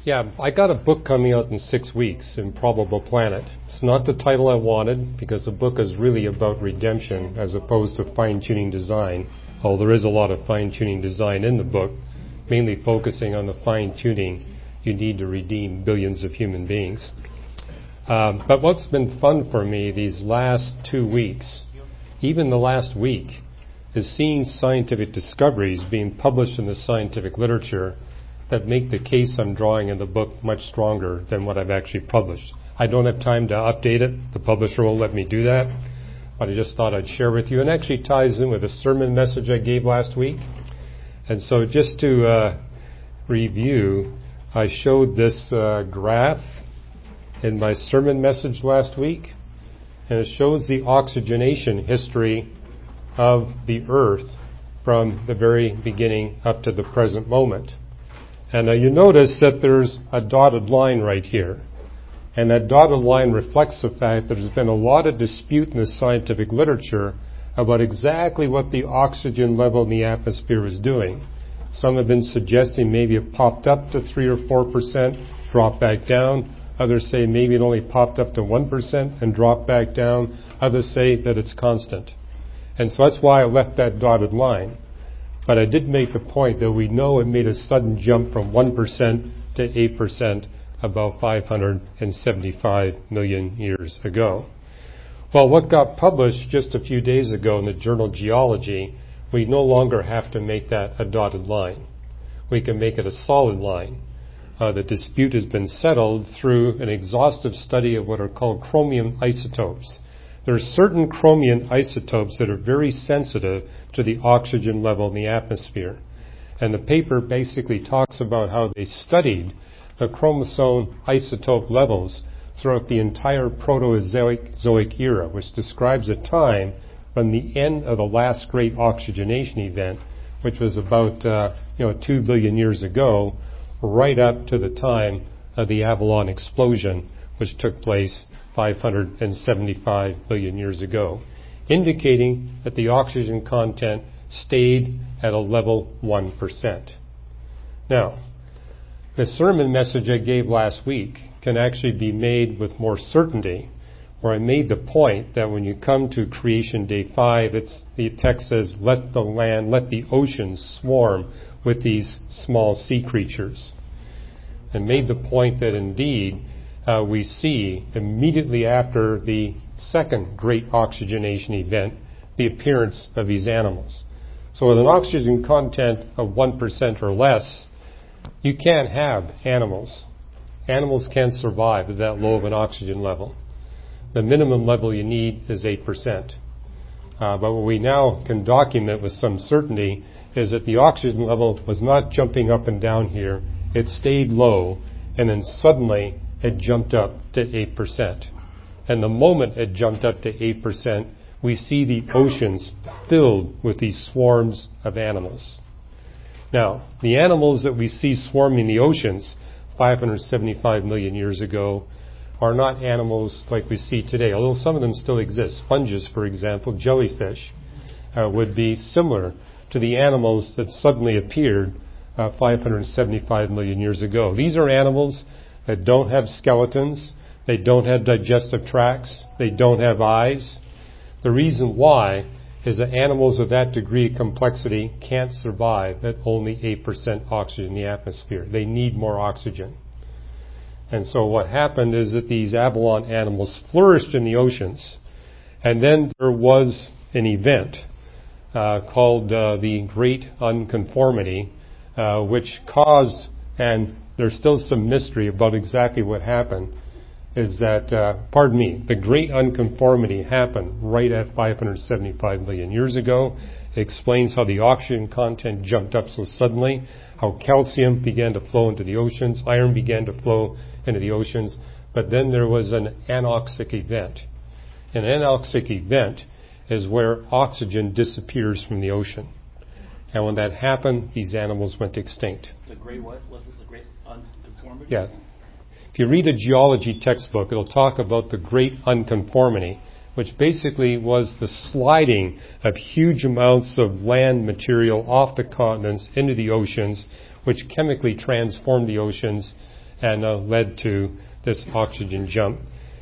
Yeah, I got a book coming out in 6 weeks, Improbable Planet. It's not the title I wanted because the book is really about redemption as opposed to fine-tuning design. Although there is a lot of fine-tuning design in the book, mainly focusing on the fine-tuning you need to redeem billions of human beings. But what's been fun for me these last 2 weeks, even the last week, is seeing scientific discoveries being published in the scientific literature that make the case I'm drawing in the book much stronger than what I've actually published. I don't have time to update it. The publisher won't let me do that. But I just thought I'd share with you. And actually ties in with a sermon message I gave last week. And so just to review, I showed this graph in my sermon message last week. And it shows the oxygenation history of the Earth from the very beginning up to the present moment. And you notice that there's a dotted line right here. And that dotted line reflects the fact that there's been a lot of dispute in the scientific literature about exactly what the oxygen level in the atmosphere is doing. Some have been suggesting maybe it popped up to 3 or 4%, dropped back down. Others say maybe it only popped up to 1% and dropped back down. Others say that it's constant. And so that's why I left that dotted line. But I did make the point that we know it made a sudden jump from 1% to 8% about 575 million years ago. Well, what got published just a few days ago in the journal Geology, we no longer have to make that a dotted line. We can make it a solid line. The dispute has been settled through an exhaustive study of what are called chromium isotopes. There are certain chromium isotopes that are very sensitive to the oxygen level in the atmosphere. And the paper basically talks about how they studied the chromosome isotope levels throughout the entire Proterozoic era, which describes a time from the end of the last great oxygenation event, which was about 2 billion years ago, right up to the time of the Avalon explosion, which took place 575 billion years ago, indicating that the oxygen content stayed at a level 1%. Now, the sermon message I gave last week can actually be made with more certainty, where I made the point that when you come to Creation Day 5, the text says, let the oceans swarm with these small sea creatures. And made the point that indeed, we see immediately after the second great oxygenation event, the appearance of these animals. So with an oxygen content of 1% or less, you can't have animals. Animals can't survive at that low of an oxygen level. The minimum level you need is 8%. But what we now can document with some certainty is that the oxygen level was not jumping up and down here. It stayed low, and then suddenly it jumped up to 8%. And the moment it jumped up to 8%, we see the oceans filled with these swarms of animals. Now, the animals that we see swarming the oceans 575 million years ago are not animals like we see today, although some of them still exist. Sponges, for example, jellyfish, would be similar to the animals that suddenly appeared 575 million years ago. These are animals that don't have skeletons, they don't have digestive tracts, they don't have eyes. The reason why is that animals of that degree of complexity can't survive at only 8% oxygen in the atmosphere. They need more oxygen. And so what happened is that these abalone animals flourished in the oceans, and then there was an event called the Great Unconformity, which caused, and there's still some mystery about exactly what happened, is that, the Great Unconformity happened right at 575 million years ago. It explains how the oxygen content jumped up so suddenly, how calcium began to flow into the oceans, iron began to flow into the oceans, but then there was an anoxic event. An anoxic event is where oxygen disappears from the ocean. And when that happened, these animals went extinct. The great what? Was it the Great Unconformity? Yeah. If you read a geology textbook, it'll talk about the Great Unconformity, which basically was the sliding of huge amounts of land material off the continents into the oceans, which chemically transformed the oceans and led to this oxygen jump.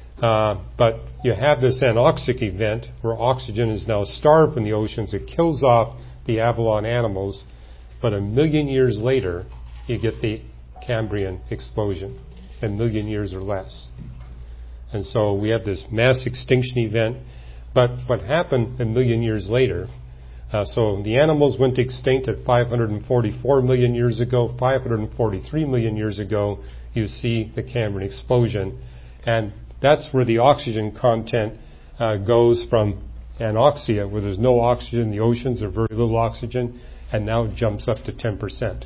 But you have this anoxic event where oxygen is now starved in the oceans. It kills off the Avalon animals, but 1 million years later, you get the Cambrian explosion, 1 million years or less. And so we have this mass extinction event. But what happened 1 million years later, so the animals went extinct at 544 million years ago, 543 million years ago, you see the Cambrian explosion. And that's where the oxygen content goes from anoxia, where there's no oxygen in the oceans or very little oxygen, and now jumps up to 10%.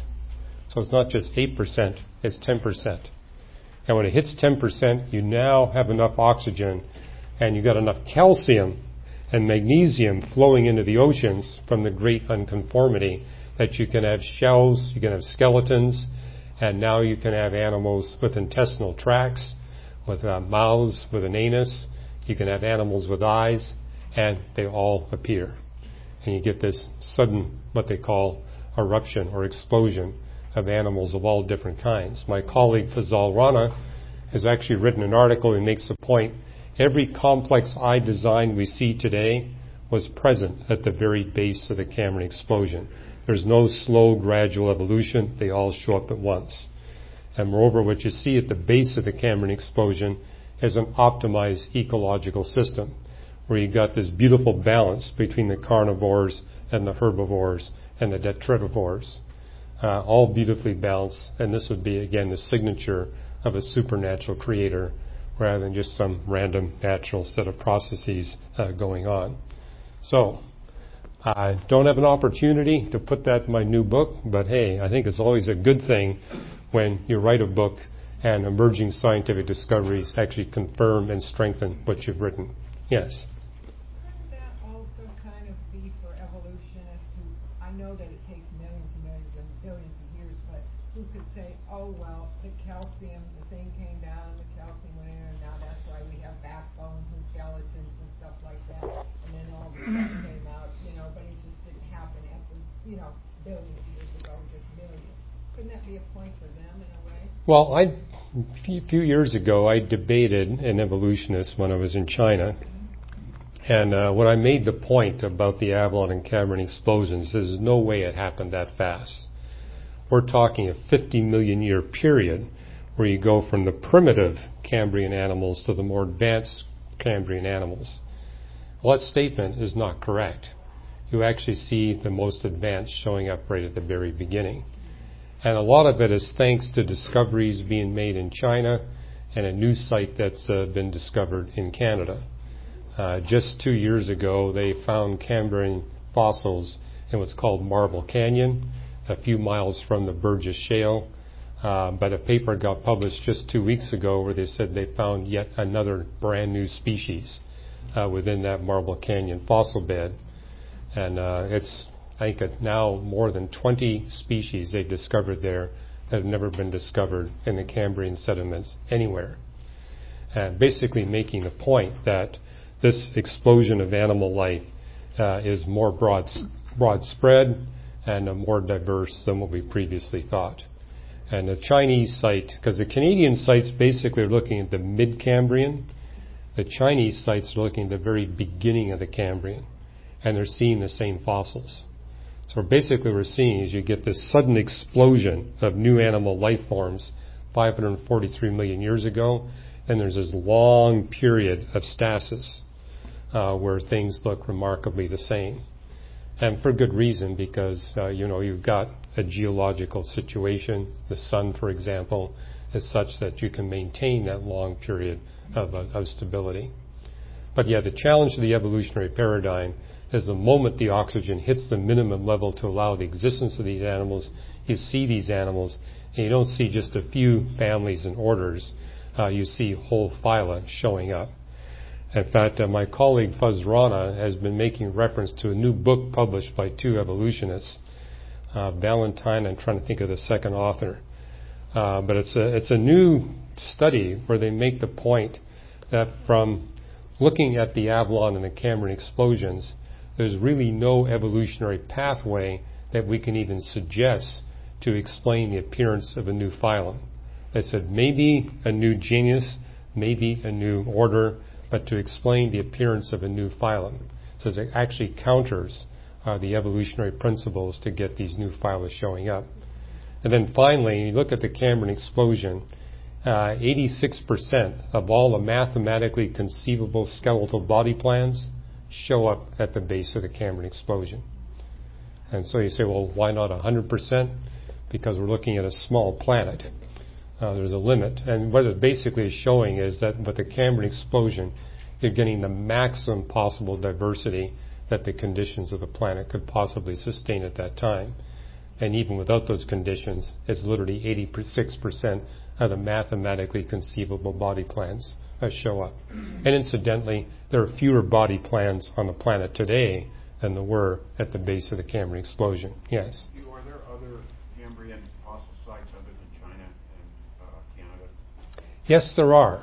So it's not just 8%, it's 10%. And when it hits 10%, you now have enough oxygen, and you've got enough calcium and magnesium flowing into the oceans from the great unconformity that you can have shells, you can have skeletons, and now you can have animals with intestinal tracts, with mouths, with an anus. You can have animals with eyes, and they all appear. And you get this sudden, what they call eruption or explosion of animals of all different kinds. My colleague Fazal Rana has actually written an article and makes a point. Every complex eye design we see today was present at the very base of the Cambrian explosion. There's no slow, gradual evolution. They all show up at once. And moreover, what you see at the base of the Cambrian explosion is an optimized ecological system, where you got this beautiful balance between the carnivores and the herbivores and the detritivores, all beautifully balanced. And this would be, again, the signature of a supernatural creator rather than just some random natural set of processes going on. So I don't have an opportunity to put that in my new book, but hey, I think it's always a good thing when you write a book and emerging scientific discoveries actually confirm and strengthen what you've written. Yes? Couldn't that also kind of be for evolutionists who, I know that it takes millions and millions and billions of years, but who could say, oh, well, the calcium, the thing came down, the calcium went in, and now that's why we have backbones and skeletons and stuff like that, and then all the stuff came out, but it just didn't happen after, billions of years ago, just millions. Couldn't that be a point for them in a way? Well, a few years ago, I debated an evolutionist when I was in China. And when I made the point about the Avalon and Cambrian explosions, there's no way it happened that fast. We're talking a 50 million year period where you go from the primitive Cambrian animals to the more advanced Cambrian animals. Well, that statement is not correct. You actually see the most advanced showing up right at the very beginning. And a lot of it is thanks to discoveries being made in China and a new site that's been discovered in Canada. Just 2 years ago, they found Cambrian fossils in what's called Marble Canyon, a few miles from the Burgess Shale. But a paper got published just 2 weeks ago where they said they found yet another brand new species within that Marble Canyon fossil bed. And it's, I think, now more than 20 species they've discovered there that have never been discovered in the Cambrian sediments anywhere. And basically making the point that this explosion of animal life is more broad spread and more diverse than what we previously thought. And the Chinese site, because the Canadian sites basically are looking at the mid-Cambrian, the Chinese sites are looking at the very beginning of the Cambrian, and they're seeing the same fossils. So basically what we're seeing is you get this sudden explosion of new animal life forms 543 million years ago, and there's this long period of stasis where things look remarkably the same. And for good reason, because, you've got a geological situation. The sun, for example, is such that you can maintain that long period of stability. But yeah, the challenge to the evolutionary paradigm is the moment the oxygen hits the minimum level to allow the existence of these animals, you see these animals, and you don't see just a few families and orders. You see whole phyla showing up. In fact, my colleague Faz Rana has been making reference to a new book published by two evolutionists, Valentine, I'm trying to think of the second author. But it's a new study where they make the point that from looking at the Avalon and the Cambrian explosions, there's really no evolutionary pathway that we can even suggest to explain the appearance of a new phylum. They said maybe a new genus, maybe a new order, but to explain the appearance of a new phylum. So it actually counters the evolutionary principles to get these new phyla showing up. And then finally, you look at the Cambrian explosion, 86% of all the mathematically conceivable skeletal body plans show up at the base of the Cambrian explosion. And so you say, well, why not 100%? Because we're looking at a small planet. There's a limit. And what it basically is showing is that with the Cambrian explosion, you're getting the maximum possible diversity that the conditions of the planet could possibly sustain at that time. And even without those conditions, it's literally 86% of the mathematically conceivable body plans that show up. And incidentally, there are fewer body plans on the planet today than there were at the base of the Cambrian explosion. Yes? Are there other Cambrian fossil sites other than China and Canada? Yes, there are.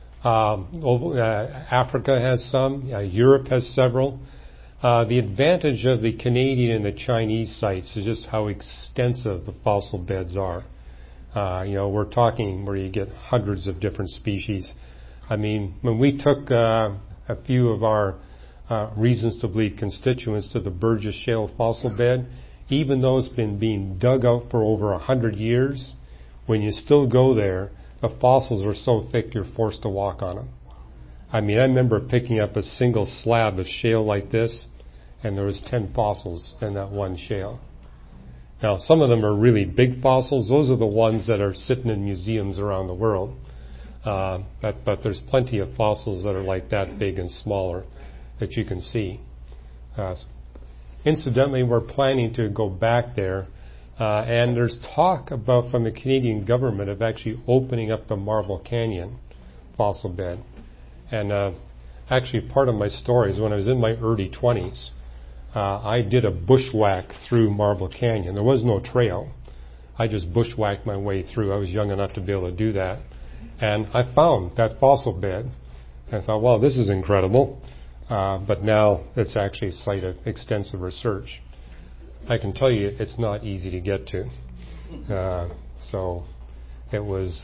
Africa has some. Europe has several. The advantage of the Canadian and the Chinese sites is just how extensive the fossil beds are. We're talking where you get hundreds of different species. I mean, when we took a few of our reasons to believe constituents to the Burgess Shale fossil bed, even though it's been being dug out for over 100 years, when you still go there, the fossils are so thick you're forced to walk on them. I mean, I remember picking up a single slab of shale like this, and there was 10 fossils in that one shale. Now, some of them are really big fossils. Those are the ones that are sitting in museums around the world. But there's plenty of fossils that are like that big and smaller that you can see. Incidentally, we're planning to go back there, and there's talk about from the Canadian government of actually opening up the Marble Canyon fossil bed. And actually, part of my story is when I was in my early 20s, I did a bushwhack through Marble Canyon. There was no trail. I just bushwhacked my way through. I was young enough to be able to do that. And I found that fossil bed. And I thought, well, this is incredible. But now it's actually a site of extensive research. I can tell you it's not easy to get to. So it was,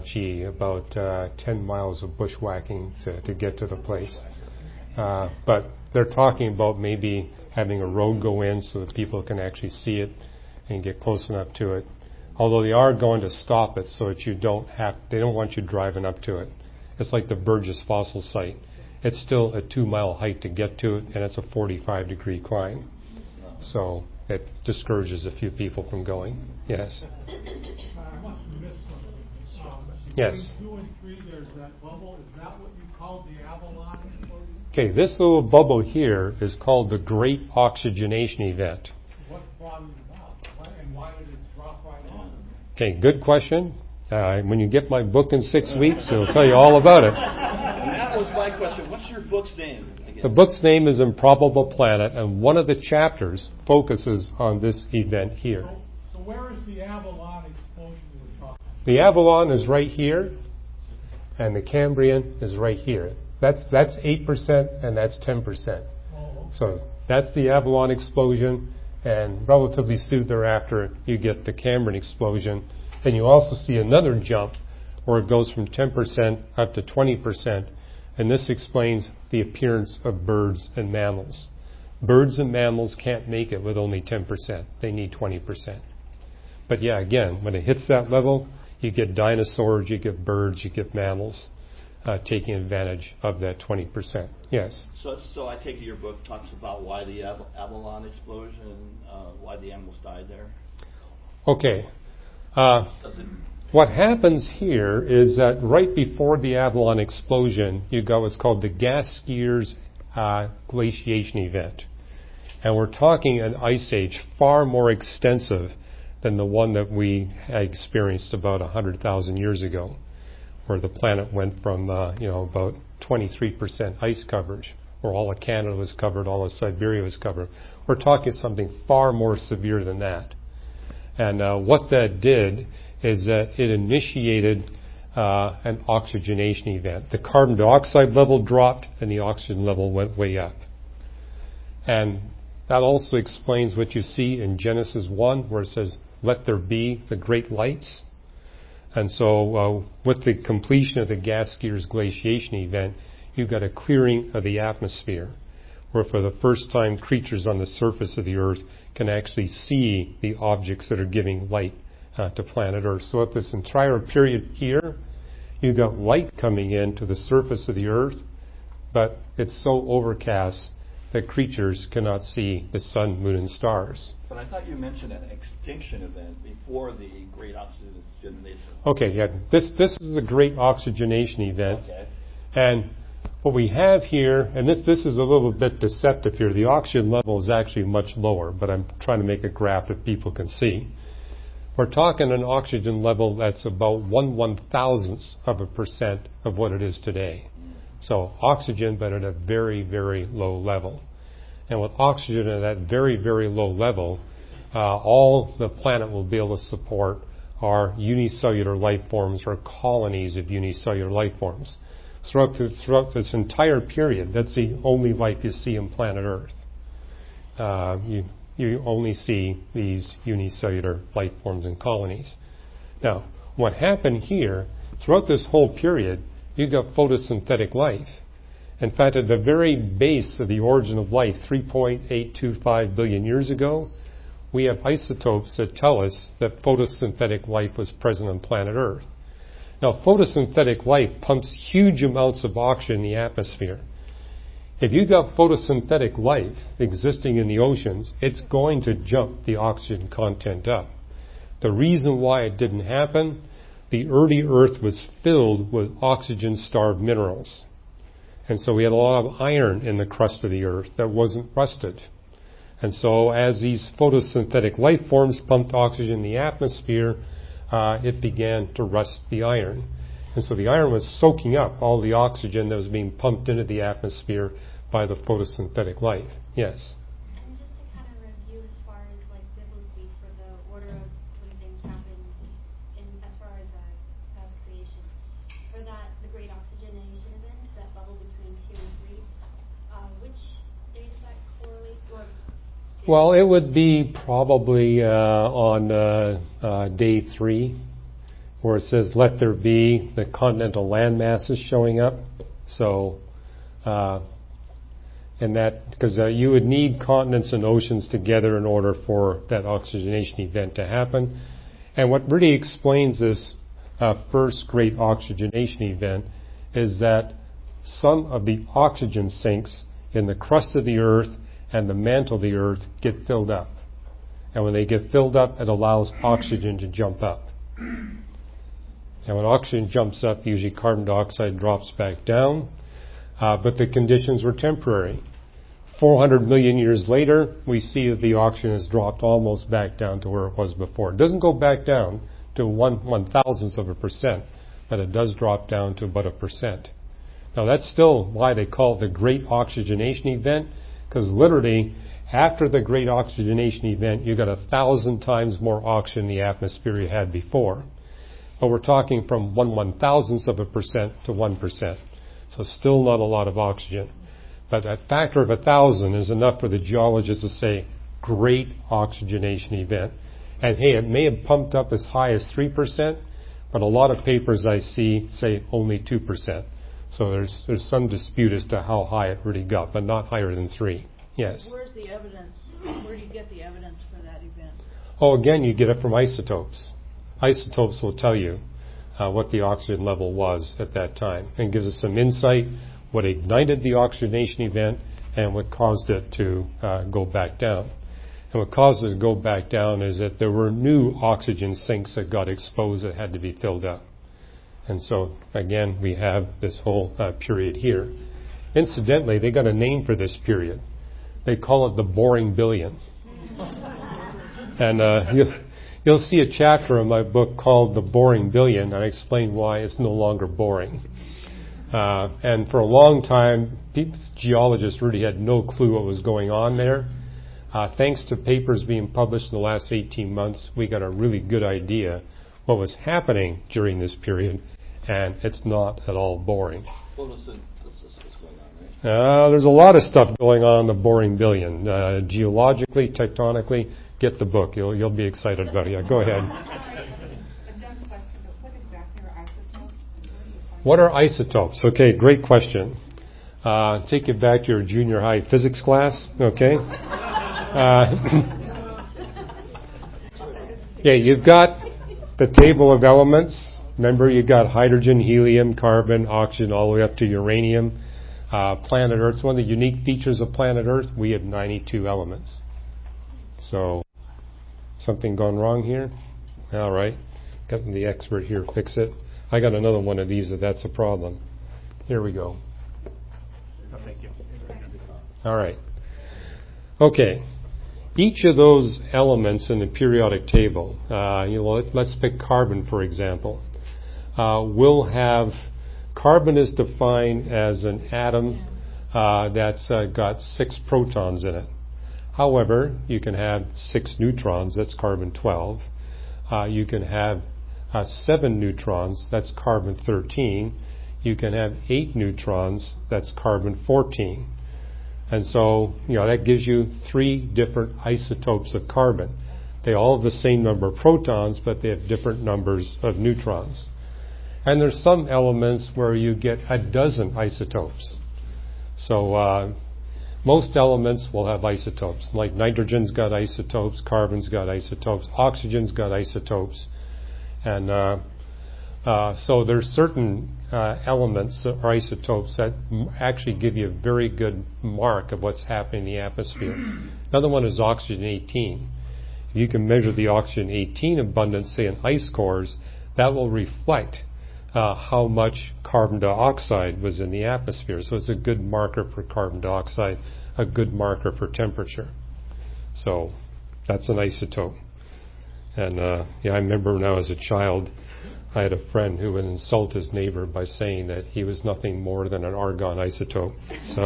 about 10 miles of bushwhacking to get to the place. But they're talking about maybe having a road go in so that people can actually see it and get close enough to it. Although they are going to stop it so that they don't want you driving up to it. It's like the Burgess fossil site. It's still a 2-mile hike to get to it, and it's a 45-degree climb. So it discourages a few people from going. Yes? I must have missed something. Yes. Between 2 and 3, there's that bubble. Is that what you called the Avalon explosion? Okay, this little bubble here is called the Great Oxygenation Event. What brought it about? And why did it drop right off? Okay, good question. When you get my book in 6 weeks, it'll tell you all about it. And that was my question. What's your book's name again? The book's name is Improbable Planet, and one of the chapters focuses on this event here. So where is the Avalon explosion you were talking about? The Avalon is right here, and the Cambrian is right here. That's 8%, and that's 10%. So that's the Avalon explosion, and relatively soon thereafter, you get the Cambrian explosion. And you also see another jump where it goes from 10% up to 20%, and this explains the appearance of birds and mammals. Birds and mammals can't make it with only 10%. They need 20%. But yeah, again, when it hits that level, you get dinosaurs, you get birds, you get mammals taking advantage of that 20%. Yes? So I take it your book talks about why the Avalon explosion, why the animals died there? Okay. What happens here is that right before the Avalon explosion, you got what's called the gas skiers glaciation event. And we're talking an ice age far more extensive than the one that we had experienced about 100,000 years ago, where the planet went from about 23% ice coverage, where all of Canada was covered, all of Siberia was covered. We're talking something far more severe than that. And what that did is that it initiated an oxygenation event. The carbon dioxide level dropped and the oxygen level went way up. And that also explains what you see in Genesis 1, where it says, "Let there be the great lights." And so with the completion of the gas gears glaciation event, you've got a clearing of the atmosphere, where for the first time creatures on the surface of the Earth can actually see the objects that are giving light to planet Earth. So at this entire period here, you've got light coming in to the surface of the Earth, but it's so overcast that creatures cannot see the sun, moon, and stars. But I thought you mentioned an extinction event before the Great Oxygenation. Okay, yeah. This is a Great Oxygenation event. Okay. And what we have here, and this is a little bit deceptive here, the oxygen level is actually much lower, but I'm trying to make a graph that people can see. We're talking an oxygen level that's about 1/1000th% of what it is today. So oxygen, but at a very, very low level. And with oxygen at that very, very low level, all the planet will be able to support are unicellular life forms or colonies of unicellular life forms. Throughout this entire period, that's the only life you see on planet Earth. You only see these unicellular life forms and colonies. Now, what happened here, throughout this whole period, you got photosynthetic life. In fact, at the very base of the origin of life, 3.825 billion years ago, we have isotopes that tell us that photosynthetic life was present on planet Earth. Now, photosynthetic life pumps huge amounts of oxygen in the atmosphere. If you've got photosynthetic life existing in the oceans, it's going to jump the oxygen content up. The reason why it didn't happen, the early Earth was filled with oxygen-starved minerals. And so we had a lot of iron in the crust of the Earth that wasn't rusted. And so as these photosynthetic life forms pumped oxygen in the atmosphere, it began to rust the iron. And so the iron was soaking up all the oxygen that was being pumped into the atmosphere by the photosynthetic life. Yes? And just to kind of review as far as like biblically for the order of when things happened in as far as past creation. For that, the Great Oxygenation event, that bubble between 2 and 3, which day does that correlate? Well, it would be probably on day 3, where it says, "Let there be," the continental land masses showing up. So, and that, because you would need continents and oceans together in order for that oxygenation event to happen. And what really explains this first great oxygenation event is that some of the oxygen sinks in the crust of the Earth and the mantle of the Earth get filled up. And when they get filled up, it allows oxygen to jump up. And when oxygen jumps up, usually carbon dioxide drops back down. But the conditions were temporary. 400 million years later, we see that the oxygen has dropped almost back down to where it was before. It doesn't go back down to 1/1000th%, but it does drop down to about 1%. Now that's still why they call it the Great Oxygenation Event, because literally after the Great Oxygenation Event, you got 1,000 times more oxygen in the atmosphere you had before. But we're talking from 1/1000th% to 1%. So still not a lot of oxygen. But that factor of 1,000 is enough for the geologists to say, Great Oxygenation Event. And hey, it may have pumped up as high as 3%, but a lot of papers I see say only 2%. So there's some dispute as to how high it really got, but not higher than 3. Yes? Where's the evidence? Where do you get the evidence for that event? Oh, again, you get it from isotopes. Isotopes will tell you what the oxygen level was at that time and gives us some insight what ignited the oxygenation event and what caused it to go back down. And what caused it to go back down is that there were new oxygen sinks that got exposed that had to be filled up. And so, again, we have this whole period here. Incidentally, they got a name for this period. They call it the boring billion. And you'll see a chapter in my book called The Boring Billion, and I explain why it's no longer boring. And for a long time, geologists really had no clue what was going on there. Thanks to papers being published in the last 18 months, we got a really good idea what was happening during this period, and it's not at all boring. Photosynthesis is going on, right? There's a lot of stuff going on in the boring billion. Geologically, tectonically, get the book. You'll be excited about it. Yeah, go ahead. A dumb question, but what What are isotopes? Okay, great question. Take it back to your junior high physics class, okay? Yeah, you've got the table of elements. Remember, you've got hydrogen, helium, carbon, oxygen, all the way up to uranium. Planet Earth, one of the unique features of planet Earth, we have 92 elements. So, something gone wrong here? All right. Got the expert here fix it. I got another one of these if that's a problem. Here we go. Oh, thank you. All right. Okay. Each of those elements in the periodic table, let's pick carbon for example, will have, carbon is defined as an atom that's got 6 protons in it. However, you can have 6 neutrons, that's carbon-12. You can have 7 neutrons, that's carbon-13. You can have 8 neutrons, that's carbon-14. And so, that gives you 3 different isotopes of carbon. They all have the same number of protons, but they have different numbers of neutrons. And there's some elements where you get a dozen isotopes. So, most elements will have isotopes. Like nitrogen's got isotopes, carbon's got isotopes, oxygen's got isotopes. And so there's certain elements or isotopes that actually give you a very good mark of what's happening in the atmosphere. Another one is oxygen-18. If you can measure the oxygen-18 abundance, say in ice cores, that will reflect how much carbon dioxide was in the atmosphere. So it's a good marker for carbon dioxide, a good marker for temperature. So that's an isotope. And I remember when I was a child, I had a friend who would insult his neighbor by saying that he was nothing more than an argon isotope. So,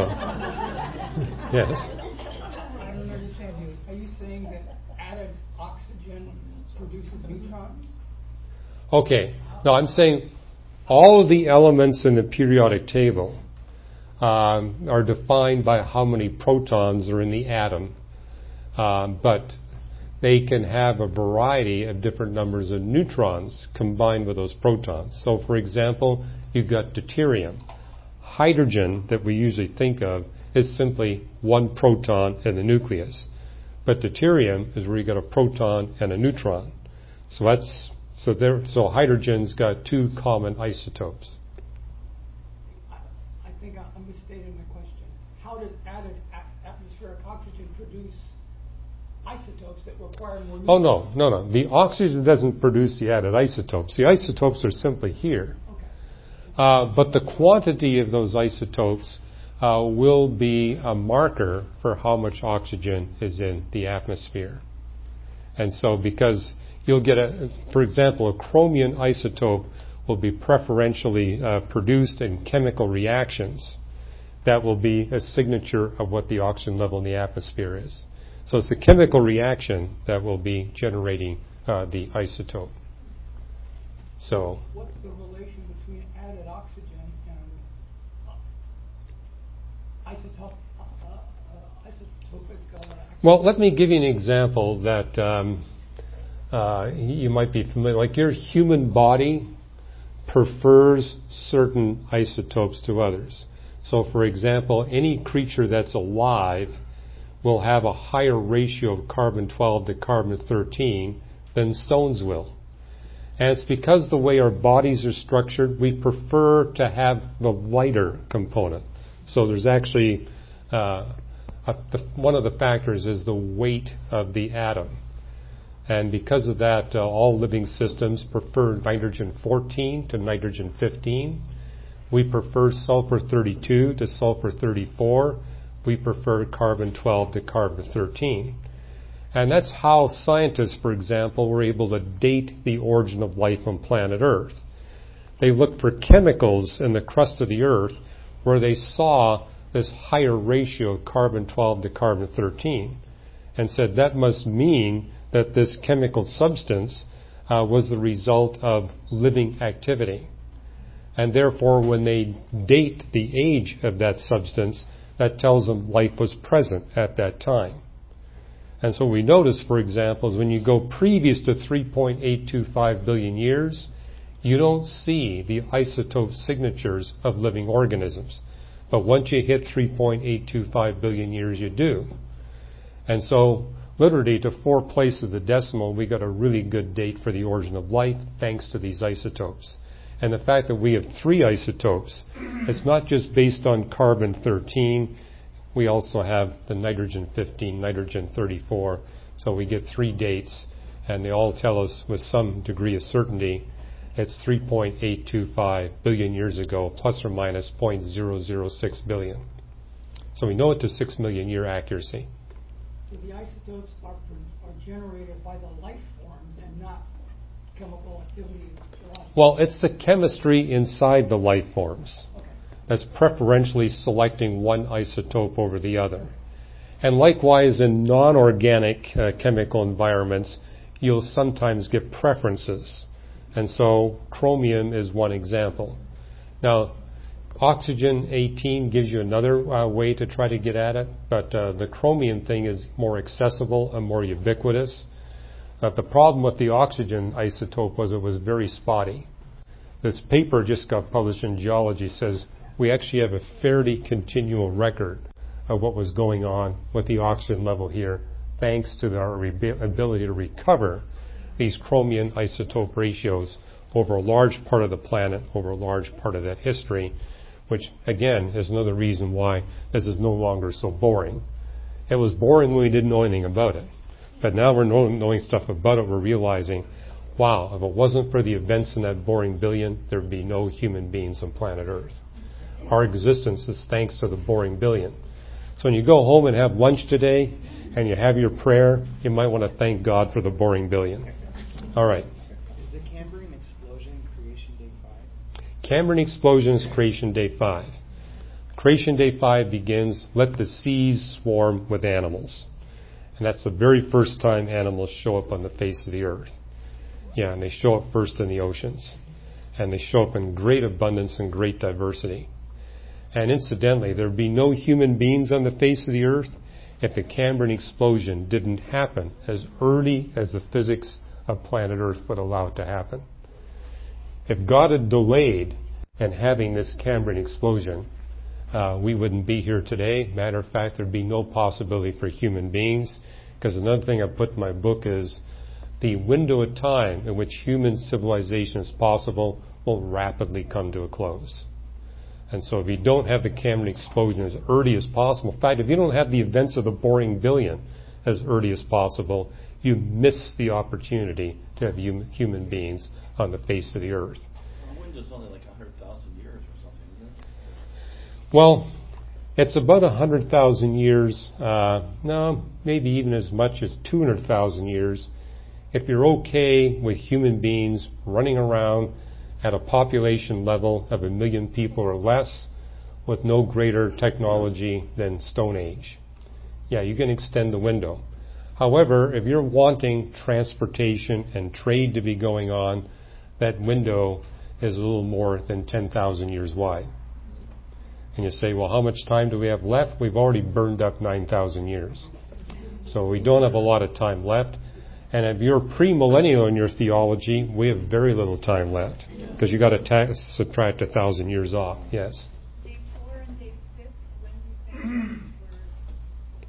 yes. I don't understand you. Are you saying that added oxygen produces neutrons? Okay. No, I'm saying all of the elements in the periodic table are defined by how many protons are in the atom, but they can have a variety of different numbers of neutrons combined with those protons. So, for example, you've got deuterium. Hydrogen, that we usually think of, is simply one proton in the nucleus. But deuterium is where you got a proton and a neutron. So hydrogen's got 2 common isotopes. I think I'm misstating the question. How does added atmospheric oxygen produce isotopes that require more neutrons? Oh, no. The oxygen doesn't produce the added isotopes. The isotopes are simply here. Okay. But the quantity of those isotopes will be a marker for how much oxygen is in the atmosphere. And so because you'll get, for example, a chromium isotope will be preferentially produced in chemical reactions. That will be a signature of what the oxygen level in the atmosphere is. So it's a chemical reaction that will be generating the isotope. So, what's the relation between added oxygen and isotopic? Well, let me give you an example that you might be familiar. Like your human body prefers certain isotopes to others. So, for example, any creature that's alive will have a higher ratio of carbon-12 to carbon-13 than stones will. And it's because the way our bodies are structured, we prefer to have the lighter component. So there's actually, one of the factors is the weight of the atom. And because of that, all living systems prefer nitrogen-14 to nitrogen-15. We prefer sulfur-32 to sulfur-34. We prefer carbon-12 to carbon-13. And that's how scientists, for example, were able to date the origin of life on planet Earth. They looked for chemicals in the crust of the Earth where they saw this higher ratio of carbon-12 to carbon-13 and said that must mean that this chemical substance was the result of living activity. And therefore, when they date the age of that substance, that tells them life was present at that time. And so we notice, for example, when you go previous to 3.825 billion years, you don't see the isotope signatures of living organisms. But once you hit 3.825 billion years, you do. And so, literally, to 4 places of the decimal, we got a really good date for the origin of life, thanks to these isotopes. And the fact that we have 3 isotopes, it's not just based on carbon-13. We also have the nitrogen-15, nitrogen-34. So we get 3 dates, and they all tell us with some degree of certainty it's 3.825 billion years ago, plus or minus 0.006 billion. So we know it to 6 million year accuracy. So the isotopes are generated by the life forms and not chemical activity. Well, it's the chemistry inside the life forms that's preferentially selecting one isotope over the other. And likewise, in non-organic chemical environments, you'll sometimes get preferences. And so chromium is one example. Now, oxygen-18 gives you another way to try to get at it, but the chromium thing is more accessible and more ubiquitous. The problem with the oxygen isotope was it was very spotty. This paper just got published in Geology says we actually have a fairly continual record of what was going on with the oxygen level here, thanks to our ability to recover these chromium isotope ratios over a large part of the planet, over a large part of that history, which, again, is another reason why this is no longer so boring. It was boring when we didn't know anything about it. But now we're knowing stuff about it, we're realizing, wow, if it wasn't for the events in that boring billion, there would be no human beings on planet Earth. Our existence is thanks to the boring billion. So when you go home and have lunch today, and you have your prayer, you might want to thank God for the boring billion. All right. Is the Cambrian explosion creation day 5? Cambrian explosion is creation day 5. Creation day 5 begins, let the seas swarm with animals. And that's the very first time animals show up on the face of the earth. Yeah, and they show up first in the oceans. And they show up in great abundance and great diversity. And incidentally, there would be no human beings on the face of the earth if the Cambrian explosion didn't happen as early as the physics of planet Earth would allow it to happen. If God had delayed in having this Cambrian explosion, we wouldn't be here today. Matter of fact, there'd be no possibility for human beings, because another thing I put in my book is the window of time in which human civilization is possible will rapidly come to a close. And so if you don't have the Cambrian explosion as early as possible, in fact, if you don't have the events of the boring billion as early as possible, you miss the opportunity to have human beings on the face of the earth. The window's only like 100,000 years or something, isn't it? Well, it's about 100,000 years, no, maybe even as much as 200,000 years, if you're okay with human beings running around at a population level of 1 million people or less with no greater technology than Stone Age. Yeah, you can extend the window. However, if you're wanting transportation and trade to be going on, that window is a little more than 10,000 years wide. And you say, well, how much time do we have left? We've already burned up 9,000 years. So we don't have a lot of time left. And if you're premillennial in your theology, we have very little time left, because you've got to subtract 1,000 years off. Yes? Day 4 and day 6, when do you think those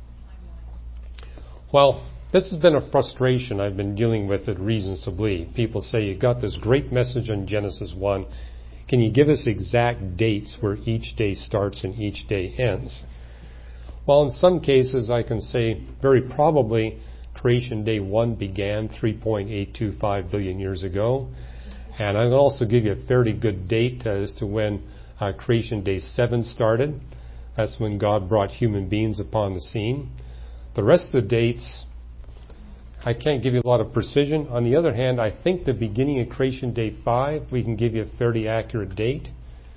were timelines? Well, this has been a frustration I've been dealing with at Reasons to Believe. People say, you got this great message on Genesis 1. Can you give us exact dates where each day starts and each day ends? Well, in some cases, I can say very probably creation day 1 began 3.825 billion years ago. And I can also give you a fairly good date as to when creation day 7 started. That's when God brought human beings upon the scene. The rest of the dates, I can't give you a lot of precision. On the other hand, I think the beginning of creation day 5, we can give you a fairly accurate date.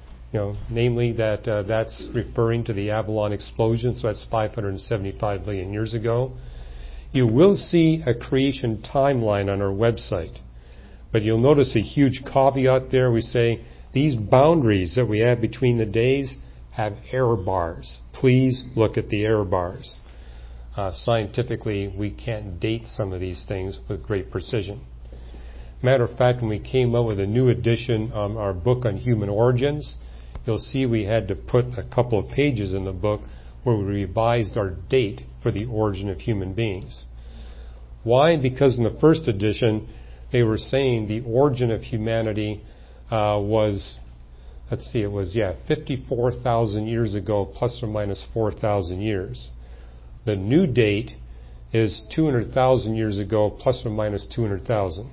Namely that that's referring to the Avalon explosion, so that's 575 million years ago. You will see a creation timeline on our website, but you'll notice a huge caveat there. We say these boundaries that we have between the days have error bars. Please look at the error bars. Scientifically, we can't date some of these things with great precision. Matter of fact, when we came out with a new edition, our book on human origins, you'll see we had to put a couple of pages in the book where we revised our date for the origin of human beings. Why? Because in the first edition, they were saying the origin of humanity was 54,000 years ago, plus or minus 4,000 years. The new date is 200,000 years ago, plus or minus 200,000.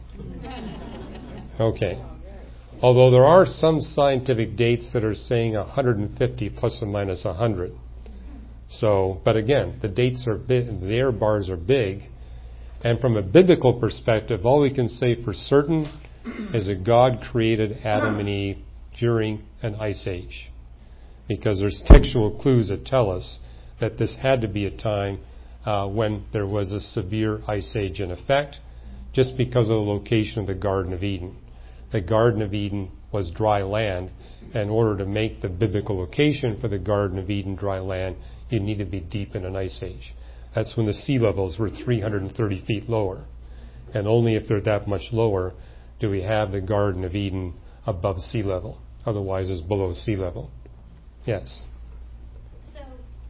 Okay. Although there are some scientific dates that are saying 150 plus or minus 100. So, but again, the dates are big, the error bars are big. And from a biblical perspective, all we can say for certain is that God created Adam and Eve during an ice age. Because there's textual clues that tell us that this had to be a time when there was a severe ice age in effect, just because of the location of the Garden of Eden. The Garden of Eden was dry land. In order to make the biblical location for the Garden of Eden dry land, you need to be deep in an ice age. That's when the sea levels were 330 feet lower. And only if they're that much lower do we have the Garden of Eden above sea level. Otherwise, it's below sea level. Yes? So,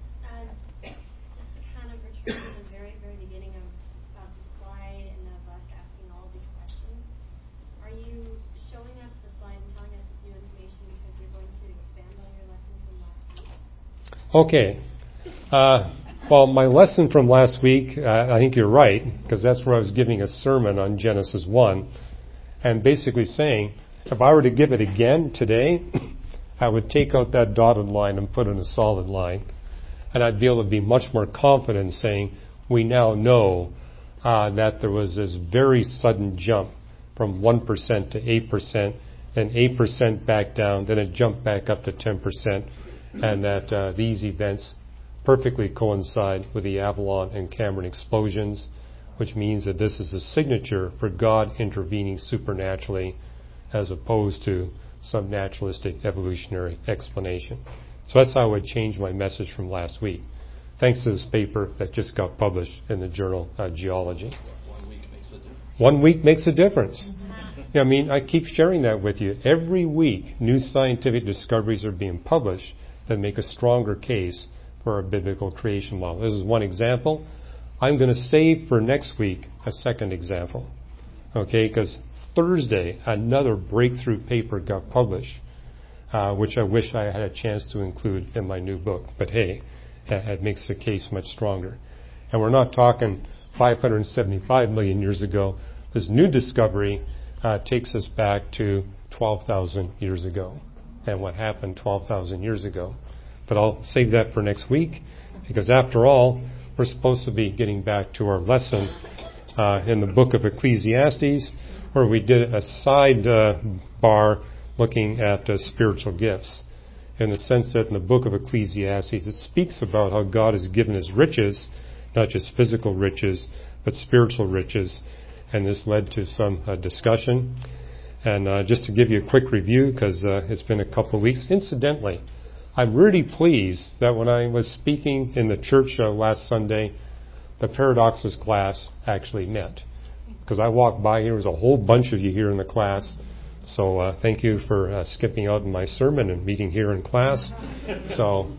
just to kind of return to the very, very beginning of the slide and of us asking all of these questions, are you showing us the slide and telling us this new information because you're going to expand on your lesson from last week? Okay. Well, my lesson from last week, I think you're right, because that's where I was giving a sermon on Genesis 1, and basically saying, if I were to give it again today, I would take out that dotted line and put in a solid line, and I'd be able to be much more confident in saying, we now know that there was this very sudden jump from 1% to 8%, then 8% back down, then it jumped back up to 10%, and that these events perfectly coincide with the Avalon and Cameron explosions, which means that this is a signature for God intervening supernaturally as opposed to some naturalistic evolutionary explanation. So that's how I would change my message from last week, thanks to this paper that just got published in the journal Geology. 1 week makes a difference. 1 week makes a difference. I mean, I keep sharing that with you. Every week, new scientific discoveries are being published that make a stronger case for a biblical creation model. This is one example. I'm going to save for next week a second example. Okay, because Thursday, another breakthrough paper got published, which I wish I had a chance to include in my new book. But hey, it makes the case much stronger. And we're not talking 575 million years ago. This new discovery takes us back to 12,000 years ago and what happened 12,000 years ago. But I'll save that for next week, because after all, we're supposed to be getting back to our lesson in the book of Ecclesiastes, where we did a side bar looking at spiritual gifts, in the sense that in the book of Ecclesiastes, it speaks about how God has given us riches, not just physical riches, but spiritual riches, and this led to some discussion. And just to give you a quick review, because it's been a couple of weeks, incidentally, I'm really pleased that when I was speaking in the church last Sunday, the Paradoxes class actually met. Because I walked by here, there was a whole bunch of you here in the class. So thank you for skipping out in my sermon and meeting here in class. So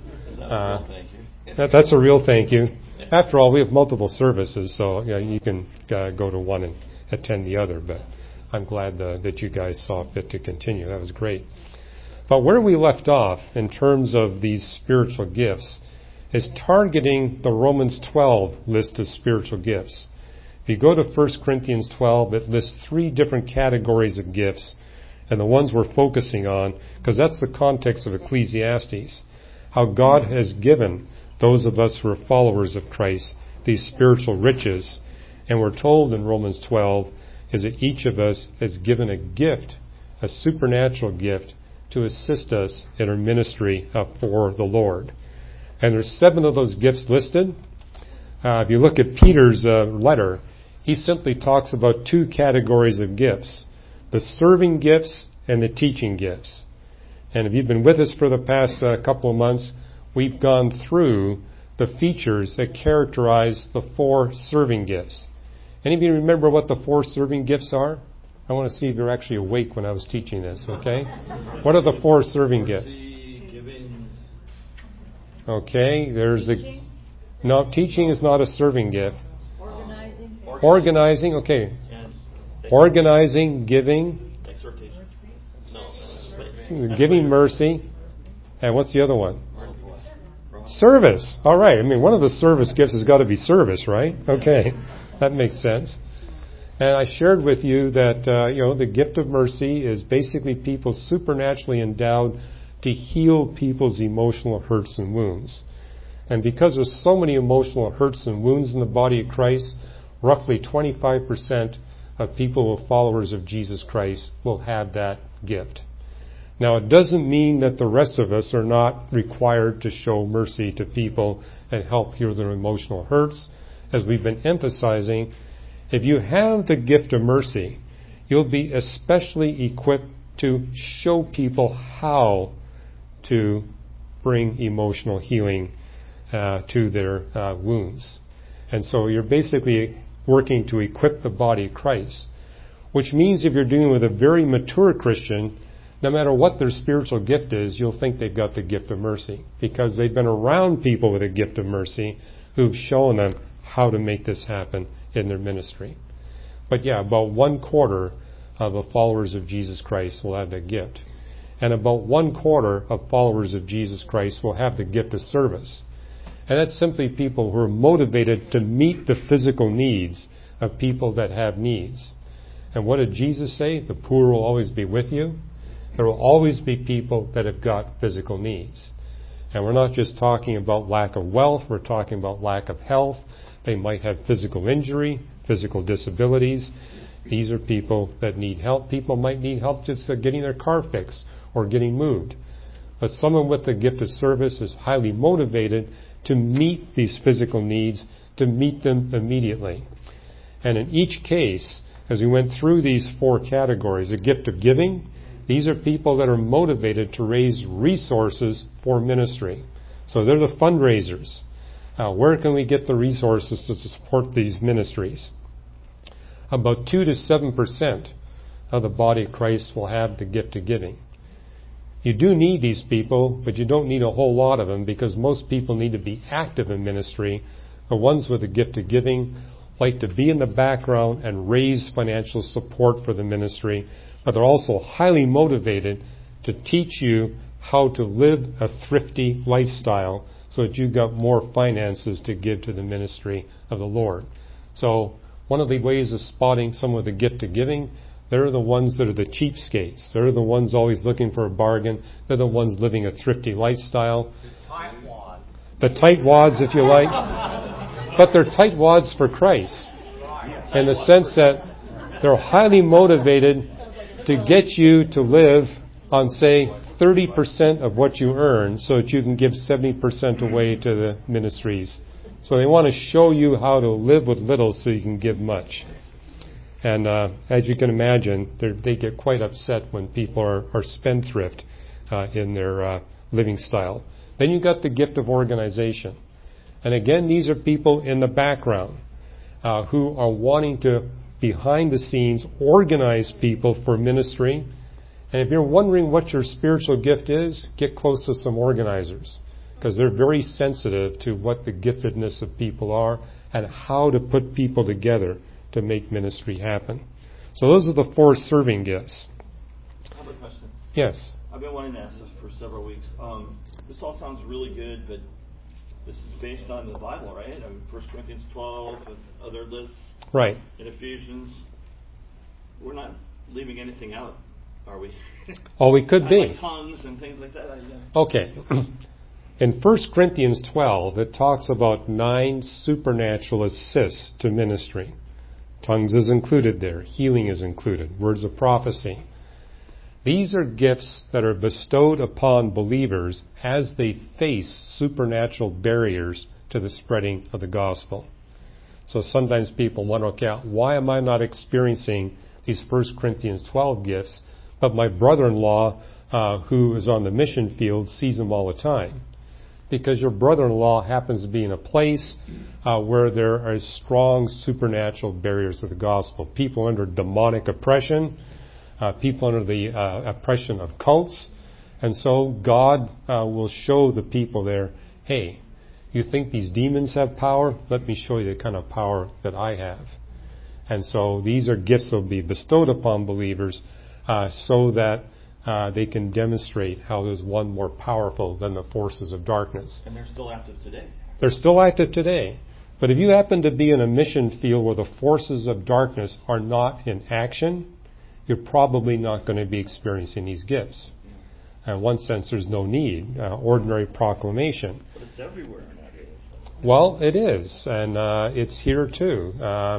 that's a real thank you. After all, we have multiple services, so you can go to one and attend the other. But I'm glad that you guys saw fit to continue. That was great. But where we left off in terms of these spiritual gifts is targeting the Romans 12 list of spiritual gifts. If you go to 1 Corinthians 12, it lists 3 different categories of gifts, and the ones we're focusing on, because that's the context of Ecclesiastes, how God has given those of us who are followers of Christ these spiritual riches. And we're told in Romans 12 is that each of us is given a gift, a supernatural gift, to assist us in our ministry for the Lord. And there's 7 of those gifts listed. If you look at Peter's letter, he simply talks about 2 categories of gifts, the serving gifts and the teaching gifts. And if you've been with us for the past couple of months, we've gone through the features that characterize the 4 serving gifts. Any of you remember what the 4 serving gifts are? I want to see if you're actually awake when I was teaching this, okay? What are the 4 serving gifts? Giving. Okay, there's the... No, teaching is not a serving gift. Organizing. Okay. And Organizing, giving, exhortation. No. giving mercy. And what's the other one? Service. All right. I mean, one of the service gifts has got to be service, right? Okay. That makes sense. And I shared with you that, the gift of mercy is basically people supernaturally endowed to heal people's emotional hurts and wounds. And because there's so many emotional hurts and wounds in the body of Christ, roughly 25% of people who are followers of Jesus Christ will have that gift. Now, it doesn't mean that the rest of us are not required to show mercy to people and help heal their emotional hurts. As we've been emphasizing, if you have the gift of mercy, you'll be especially equipped to show people how to bring emotional healing to their wounds. And so you're basically working to equip the body of Christ, which means if you're dealing with a very mature Christian, no matter what their spiritual gift is, you'll think they've got the gift of mercy because they've been around people with a gift of mercy who've shown them how to make this happen in their ministry. But yeah, about 1/4 of the followers of Jesus Christ will have that gift. And about 1/4 of followers of Jesus Christ will have the gift of service. And that's simply people who are motivated to meet the physical needs of people that have needs. And what did Jesus say? The poor will always be with you. There will always be people that have got physical needs. And we're not just talking about lack of wealth, we're talking about lack of health. They might have physical injury, physical disabilities. These are people that need help. People might need help just getting their car fixed or getting moved. But someone with the gift of service is highly motivated to meet these physical needs, to meet them immediately. And in each case, as we went through these 4 categories, a gift of giving, these are people that are motivated to raise resources for ministry. So they're the fundraisers. Where can we get the resources to support these ministries? About 2 to 7% of the body of Christ will have the gift of giving. You do need these people, but you don't need a whole lot of them because most people need to be active in ministry. The ones with the gift of giving like to be in the background and raise financial support for the ministry, but they're also highly motivated to teach you how to live a thrifty lifestyle so that you've got more finances to give to the ministry of the Lord. So one of the ways of spotting someone with a gift of giving, they're the ones that are the cheapskates. They're the ones always looking for a bargain. They're the ones living a thrifty lifestyle. The tightwads, if you like. But they're tightwads for Christ. In the sense that they're highly motivated to get you to live on, say, 30% of what you earn so that you can give 70% away to the ministries. So they want to show you how to live with little so you can give much. And as you can imagine, they get quite upset when people are spendthrift in their living style. Then you've got the gift of organization. And again, these are people in the background who are wanting to, behind the scenes, organize people for ministry. And if you're wondering what your spiritual gift is, get close to some organizers, because they're very sensitive to what the giftedness of people are and how to put people together to make ministry happen. So those are the 4 serving gifts. I have a question. Yes. I've been wanting to ask this for several weeks. This all sounds really good, but this is based on the Bible, right? I mean, 1 Corinthians 12 and other lists. Right. In Ephesians. We're not leaving anything out, are we? Oh, we could be. Like tongues and things like that. Okay. In 1 Corinthians 12, it talks about 9 supernatural assists to ministry. Tongues is included there. Healing is included. Words of prophecy. These are gifts that are bestowed upon believers as they face supernatural barriers to the spreading of the gospel. So sometimes people wonder, okay, why am I not experiencing these 1 Corinthians 12 gifts, but my brother-in-law who is on the mission field sees them all the time? because your brother-in-law happens to be in a place where there are strong supernatural barriers to the gospel. People under demonic oppression, people under the oppression of cults. And so God will show the people there, hey, you think these demons have power? Let me show you the kind of power that I have. And so these are gifts that will be bestowed upon believers so that they can demonstrate how there's one more powerful than the forces of darkness. And they're still active today. They're still active today. But if you happen to be in a mission field where the forces of darkness are not in action, you're probably not going to be experiencing these gifts. In one sense, there's no need. Ordinary proclamation. But it's everywhere nowadays. Well, it is. And it's here too.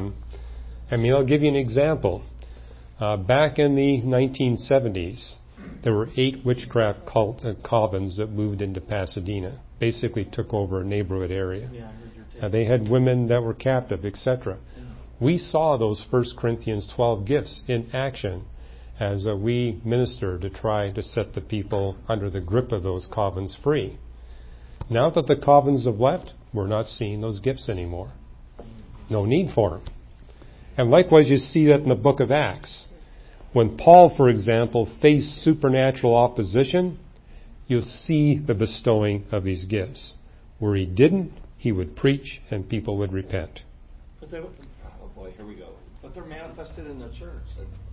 I'll give you an example. Back in the 1970s, there were 8 witchcraft covens that moved into Pasadena. Basically took over a neighborhood area. Yeah, I heard your take. They had women that were captive, etc. We saw those 1 Corinthians 12 gifts in action as we ministered to try to set the people under the grip of those covens free. Now that the covens have left, we're not seeing those gifts anymore. No need for them. And likewise, you see that in the book of Acts. When Paul, for example, faced supernatural opposition, you'll see the bestowing of these gifts. Where he didn't, he would preach and people would repent. But oh boy, here we go. But they're manifested in the church,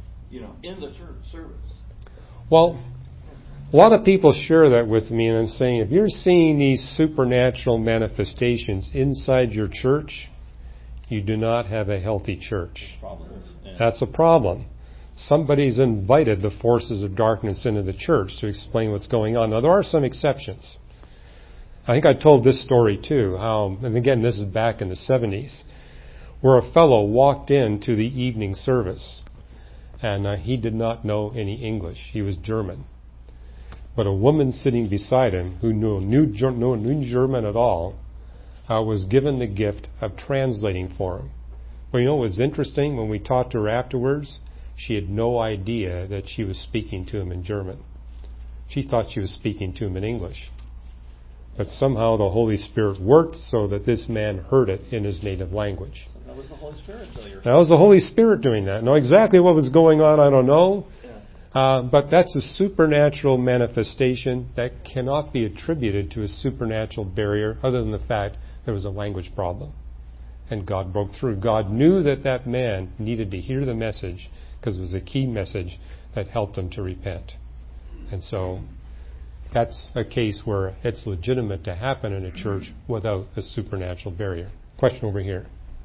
in the church service. Well, a lot of people share that with me, and I'm saying, if you're seeing these supernatural manifestations inside your church, you do not have a healthy church. That's a problem. Somebody's invited the forces of darkness into the church to explain what's going on. Now, there are some exceptions. I think I told this story too, and again, this is back in the 70s, where a fellow walked into the evening service, and he did not know any English. He was German. But a woman sitting beside him, who knew German at all, was given the gift of translating for him. Well, what was interesting? When we talked to her afterwards, she had no idea that she was speaking to him in German. She thought she was speaking to him in English. But somehow the Holy Spirit worked so that this man heard it in his native language. That was the Holy Spirit. That was the Holy Spirit doing that. Now, exactly what was going on, I don't know. But that's a supernatural manifestation that cannot be attributed to a supernatural barrier other than the fact there was a language problem. And God broke through. God knew that man needed to hear the message because it was a key message that helped him to repent. And so that's a case where it's legitimate to happen in a church without a supernatural barrier. Question over here.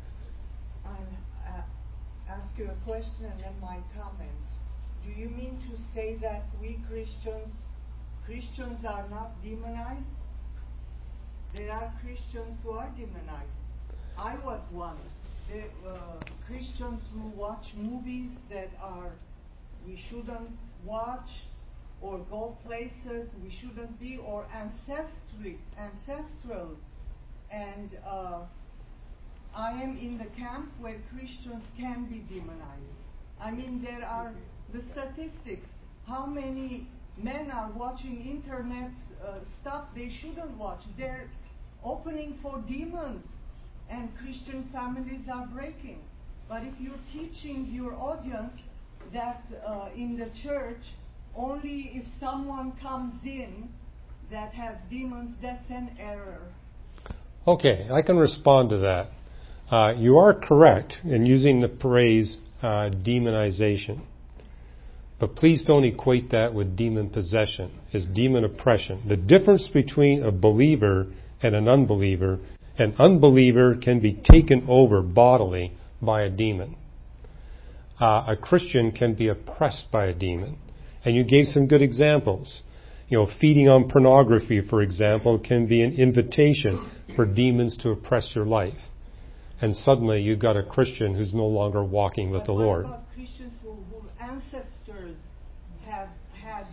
I'll ask you a question and then my comment. Do you mean to say that we Christians are not demonized? There are Christians who are demonized. I was one. There Christians who watch movies that we shouldn't watch, or go places we shouldn't be, or ancestral. And I am in the camp where Christians can be demonized. I mean, there are the statistics. How many men are watching internet stuff they shouldn't watch? They're opening for demons, and Christian families are breaking. But if you're teaching your audience that in the church, only if someone comes in that has demons, that's an error. Okay, I can respond to that. You are correct in using the phrase demonization. But please don't equate that with demon possession, as demon oppression. The difference between a believer and an unbeliever can be taken over bodily by a demon. A Christian can be oppressed by a demon. And you gave some good examples. Feeding on pornography, for example, can be an invitation for demons to oppress your life. And suddenly you've got a Christian who's no longer walking with the Lord. What about Christians whose ancestors have had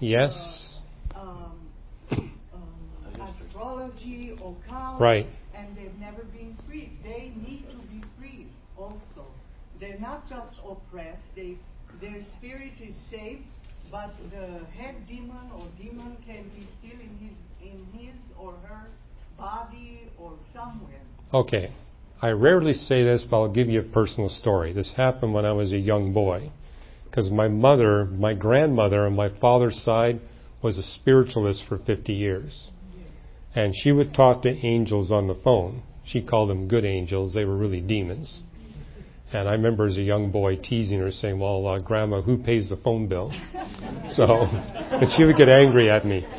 astrology, occult, right, and they've never been freed? They need to be freed also. They're not just oppressed. Their spirit is saved, but the head demon or demon can be still in his or her body or somewhere? Okay. I rarely say this, but I'll give you a personal story. This happened when I was a young boy. Because my grandmother on my father's side was a spiritualist for 50 years. And she would talk to angels on the phone. She called them good angels. They were really demons. And I remember as a young boy teasing her, saying, well, Grandma, who pays the phone bill? But she would get angry at me.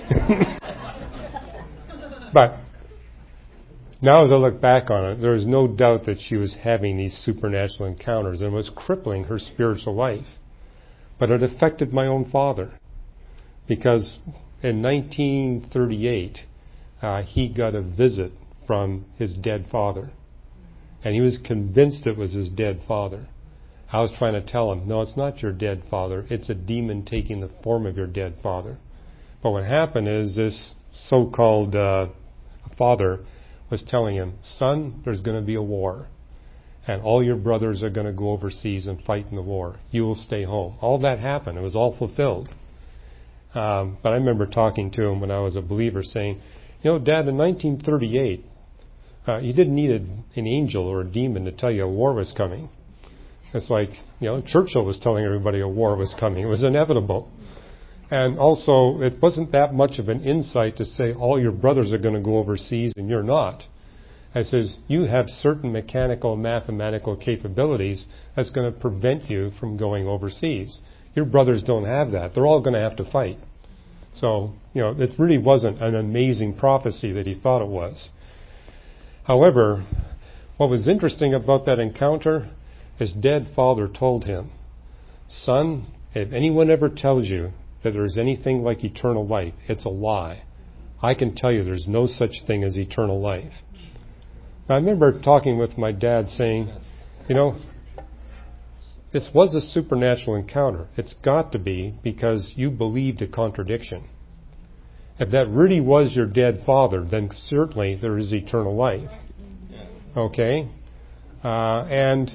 But now as I look back on it, there is no doubt that she was having these supernatural encounters and was crippling her spiritual life. But it affected my own father. Because in 1938, he got a visit from his dead father. And he was convinced it was his dead father. I was trying to tell him, no, it's not your dead father. It's a demon taking the form of your dead father. But what happened is this so-called father was telling him, son, there's going to be a war. And all your brothers are going to go overseas and fight in the war. You will stay home. All that happened. It was all fulfilled. But I remember talking to him when I was a believer saying, Dad, in 1938, you didn't need an angel or a demon to tell you a war was coming. It's like, Churchill was telling everybody a war was coming. It was inevitable. And also, it wasn't that much of an insight to say all your brothers are going to go overseas and you're not. It says you have certain mechanical and mathematical capabilities that's going to prevent you from going overseas. Your brothers don't have that. They're all going to have to fight. So, this really wasn't an amazing prophecy that he thought it was. However, what was interesting about that encounter, his dead father told him, son, if anyone ever tells you that there's anything like eternal life, it's a lie. I can tell you there's no such thing as eternal life. Now, I remember talking with my dad saying, this was a supernatural encounter. It's got to be because you believed a contradiction. If that really was your dead father, then certainly there is eternal life. Okay? And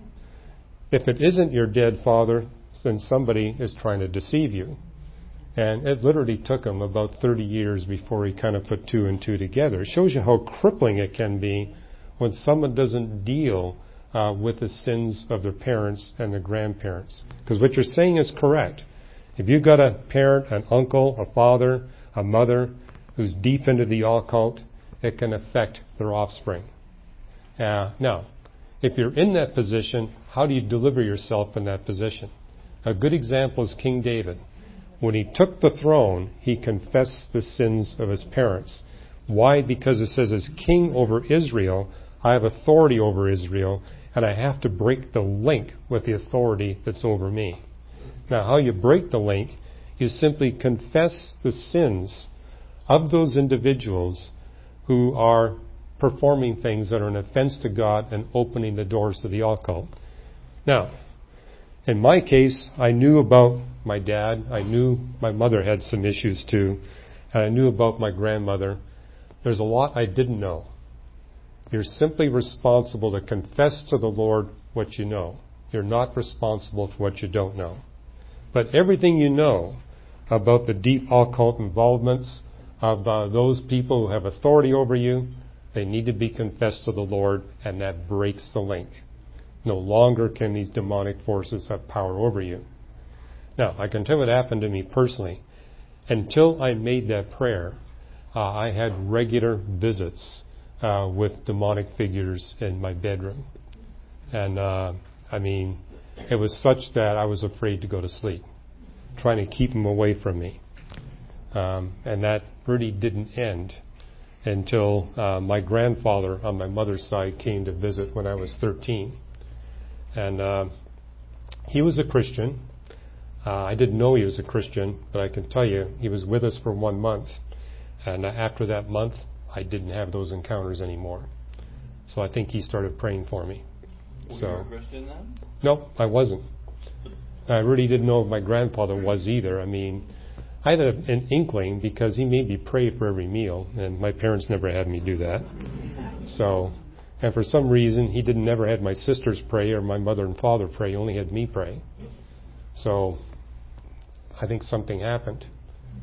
if it isn't your dead father, then somebody is trying to deceive you. And it literally took him about 30 years before he kind of put two and two together. It shows you how crippling it can be when someone doesn't deal with the sins of their parents and their grandparents. Because what you're saying is correct. If you've got a parent, an uncle, a father, a mother who's deep into the occult, it can affect their offspring. Now, if you're in that position, how do you deliver yourself in that position? A good example is King David. When he took the throne, he confessed the sins of his parents. Why? Because it says, as king over Israel, I have authority over Israel, and I have to break the link with the authority that's over me. Now, how you break the link is simply confess the sins of those individuals who are performing things that are an offense to God and opening the doors to the occult. Now, in my case, I knew about my dad. I knew my mother had some issues too. And I knew about my grandmother. There's a lot I didn't know. You're simply responsible to confess to the Lord what you know. You're not responsible for what you don't know. But everything you know about the deep occult involvements of those people who have authority over you, they need to be confessed to the Lord, and that breaks the link. No longer can these demonic forces have power over you. Now, I can tell you what happened to me personally. Until I made that prayer, I had regular visits with demonic figures in my bedroom. And, it was such that I was afraid to go to sleep, trying to keep them away from me. And that really didn't end until my grandfather on my mother's side came to visit when I was 13. And he was a Christian. I didn't know he was a Christian, but I can tell you he was with us for 1 month. And after that month, I didn't have those encounters anymore. So I think he started praying for me. Were you a Christian then? No, I wasn't. I really didn't know if my grandfather was either. I had an inkling because he made me pray for every meal, and my parents never had me do that. And for some reason, he never had my sisters pray or my mother and father pray. He only had me pray. So I think something happened.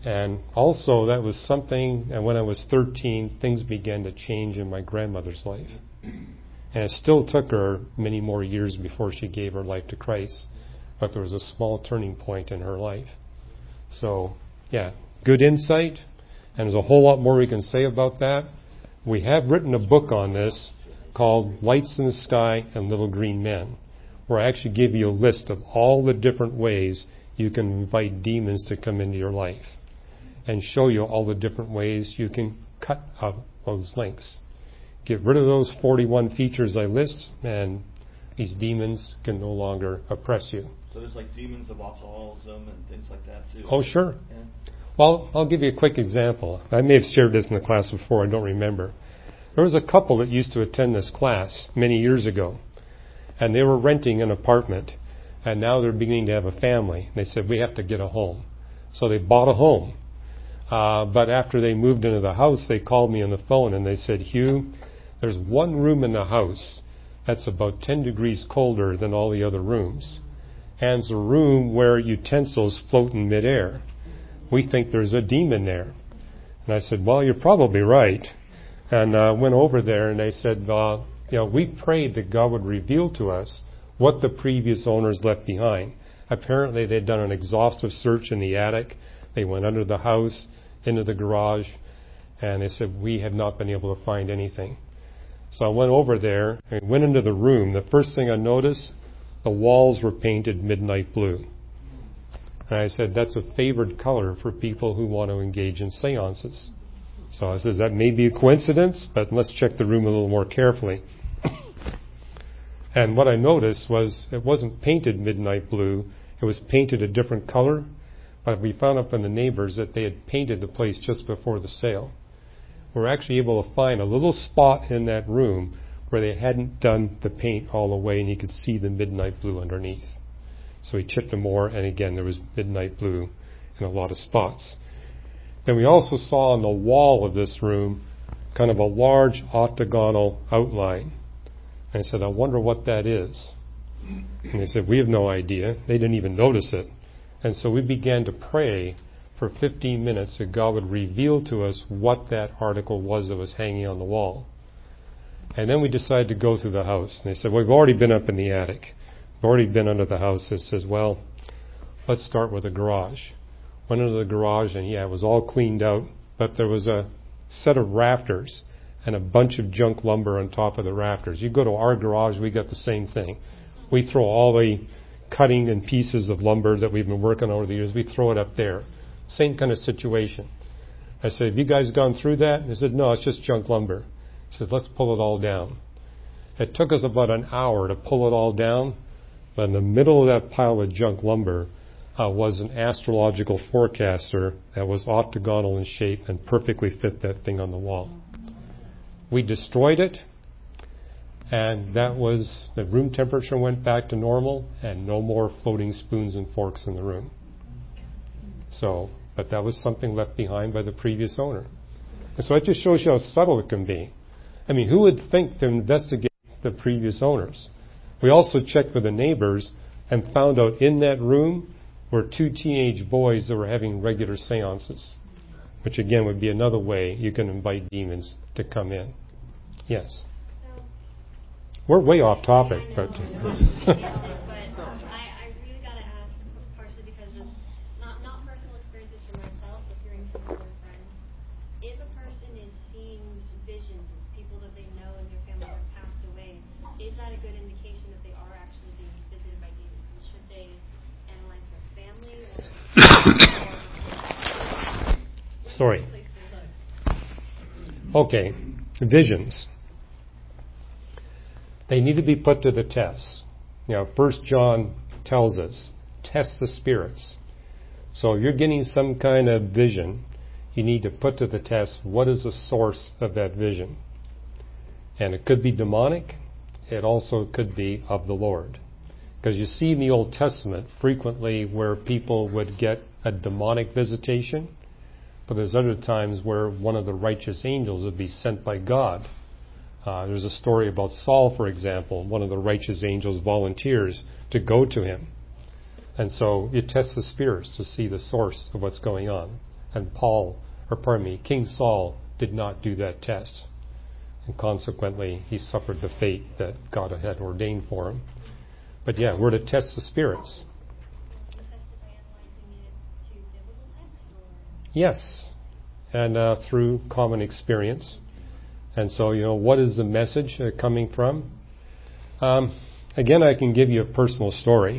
And also that was something, and when I was 13, things began to change in my grandmother's life. And it still took her many more years before she gave her life to Christ. But there was a small turning point in her life. So, yeah, good insight. And there's a whole lot more we can say about that. We have written a book on this called Lights in the Sky and Little Green Men, where I actually give you a list of all the different ways you can invite demons to come into your life, and show you all the different ways you can cut out those links. Get rid of those 41 features I list, and these demons can no longer oppress you. So there's like demons of alcoholism and things like that too. Oh, sure. Yeah. Well, I'll give you a quick example. I may have shared this in the class before, I don't remember. There was a couple that used to attend this class many years ago, and they were renting an apartment, and now they're beginning to have a family. They said, we have to get a home. So they bought a home. But after they moved into the house, they called me on the phone and they said, Hugh, there's one room in the house that's about 10 degrees colder than all the other rooms. And it's a room where utensils float in midair. We think there's a demon there. And I said, well, you're probably right. And went over there and they said, we prayed that God would reveal to us what the previous owners left behind. Apparently they'd done an exhaustive search in the attic. They went under the house, into the garage, and they said, we have not been able to find anything. So I went over there and went into the room. The first thing I noticed, the walls were painted midnight blue. And I said, that's a favored color for people who want to engage in seances. So I said, that may be a coincidence, but let's check the room a little more carefully. And what I noticed was it wasn't painted midnight blue. It was painted a different color. But we found out from the neighbors that they had painted the place just before the sale. We were actually able to find a little spot in that room where they hadn't done the paint all the way, and you could see the midnight blue underneath. So we chipped them more, and again, there was midnight blue in a lot of spots. Then we also saw on the wall of this room kind of a large octagonal outline. And I said, I wonder what that is. And they said, we have no idea. They didn't even notice it. And so we began to pray for 15 minutes that God would reveal to us what that article was that was hanging on the wall. And then we decided to go through the house. And they said, well, we've already been up in the attic. We've already been under the house. It says, well, let's start with the garage. Went into the garage, and it was all cleaned out. But there was a set of rafters and a bunch of junk lumber on top of the rafters. You go to our garage, we got the same thing. We throw all the cutting and pieces of lumber that we've been working on over the years, we throw it up there. Same kind of situation. I said, have you guys gone through that? And they said, no, it's just junk lumber. I said, let's pull it all down. It took us about an hour to pull it all down, but in the middle of that pile of junk lumber was an astrological forecaster that was octagonal in shape and perfectly fit that thing on the wall. We destroyed it, and that was, the room temperature went back to normal, and no more floating spoons and forks in the room. So, but that was something left behind by the previous owner. And so it just shows you how subtle it can be. I mean, who would think to investigate the previous owners? We also checked with the neighbors and found out in that room were 2 teenage boys that were having regular seances, which again would be another way you can invite demons to come in. Yes? We're way off topic, but... I really got to ask, partially because of not personal experiences for myself, but hearing from other friends. If a person is seeing visions of people that they know in their family have passed away, is that a good indication that they are actually being visited by demons? Should they analyze their family? Sorry. Okay, visions. They need to be put to the test. 1 John tells us, test the spirits. So if you're getting some kind of vision, you need to put to the test what is the source of that vision. And it could be demonic. It also could be of the Lord. Because you see in the Old Testament frequently where people would get a demonic visitation, but there's other times where one of the righteous angels would be sent by God. There's a story about Saul, for example. One of the righteous angels volunteers to go to him. And so you test the spirits to see the source of what's going on. And King Saul did not do that test. And consequently, he suffered the fate that God had ordained for him. But yeah, we're to test the spirits. Yes, and through common experience. And so, what is the message coming from? Again, I can give you a personal story.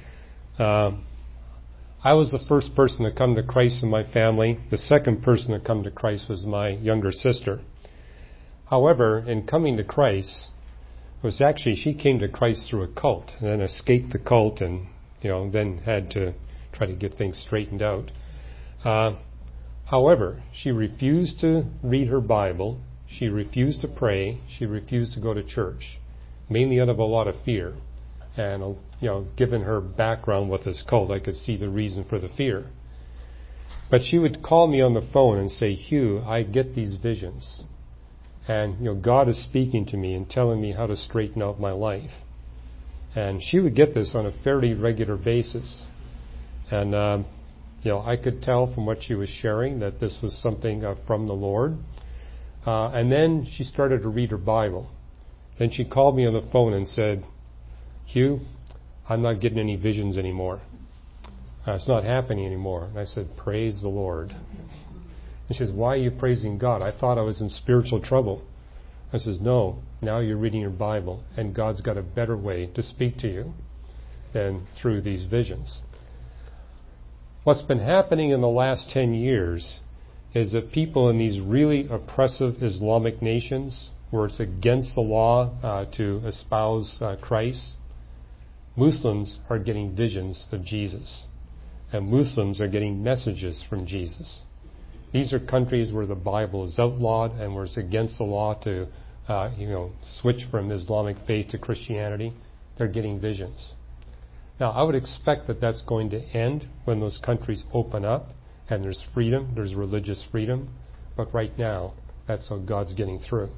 I was the first person to come to Christ in my family. The second person to come to Christ was my younger sister. However, in coming to Christ, she came to Christ through a cult and then escaped the cult and, then had to try to get things straightened out. However, she refused to read her Bible. She refused to pray. She refused to go to church, mainly out of a lot of fear. And, given her background with this cult, I could see the reason for the fear. But she would call me on the phone and say, Hugh, I get these visions. And, God is speaking to me and telling me how to straighten out my life. And she would get this on a fairly regular basis. And, I could tell from what she was sharing that this was something from the Lord. And then she started to read her Bible. Then she called me on the phone and said, Hugh, I'm not getting any visions anymore. It's not happening anymore. And I said, praise the Lord. And she says, why are you praising God? I thought I was in spiritual trouble. I says, no, now you're reading your Bible, and God's got a better way to speak to you than through these visions. What's been happening in the last 10 years is that people in these really oppressive Islamic nations, where it's against the law to espouse Christ, Muslims are getting visions of Jesus. And Muslims are getting messages from Jesus. These are countries where the Bible is outlawed and where it's against the law to, switch from Islamic faith to Christianity. They're getting visions. Now, I would expect that that's going to end when those countries open up and there's freedom, there's religious freedom. But right now, that's how God's getting through.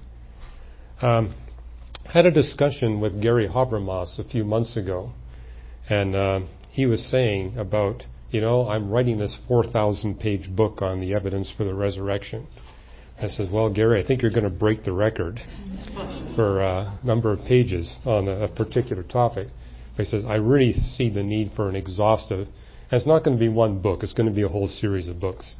Had a discussion with Gary Habermas a few months ago, and he was saying about, I'm writing this 4,000-page book on the evidence for the resurrection. I says, well, Gary, I think you're going to break the record for a number of pages on a particular topic. But he says, I really see the need for an exhaustive, and it's not going to be one book, it's going to be a whole series of books.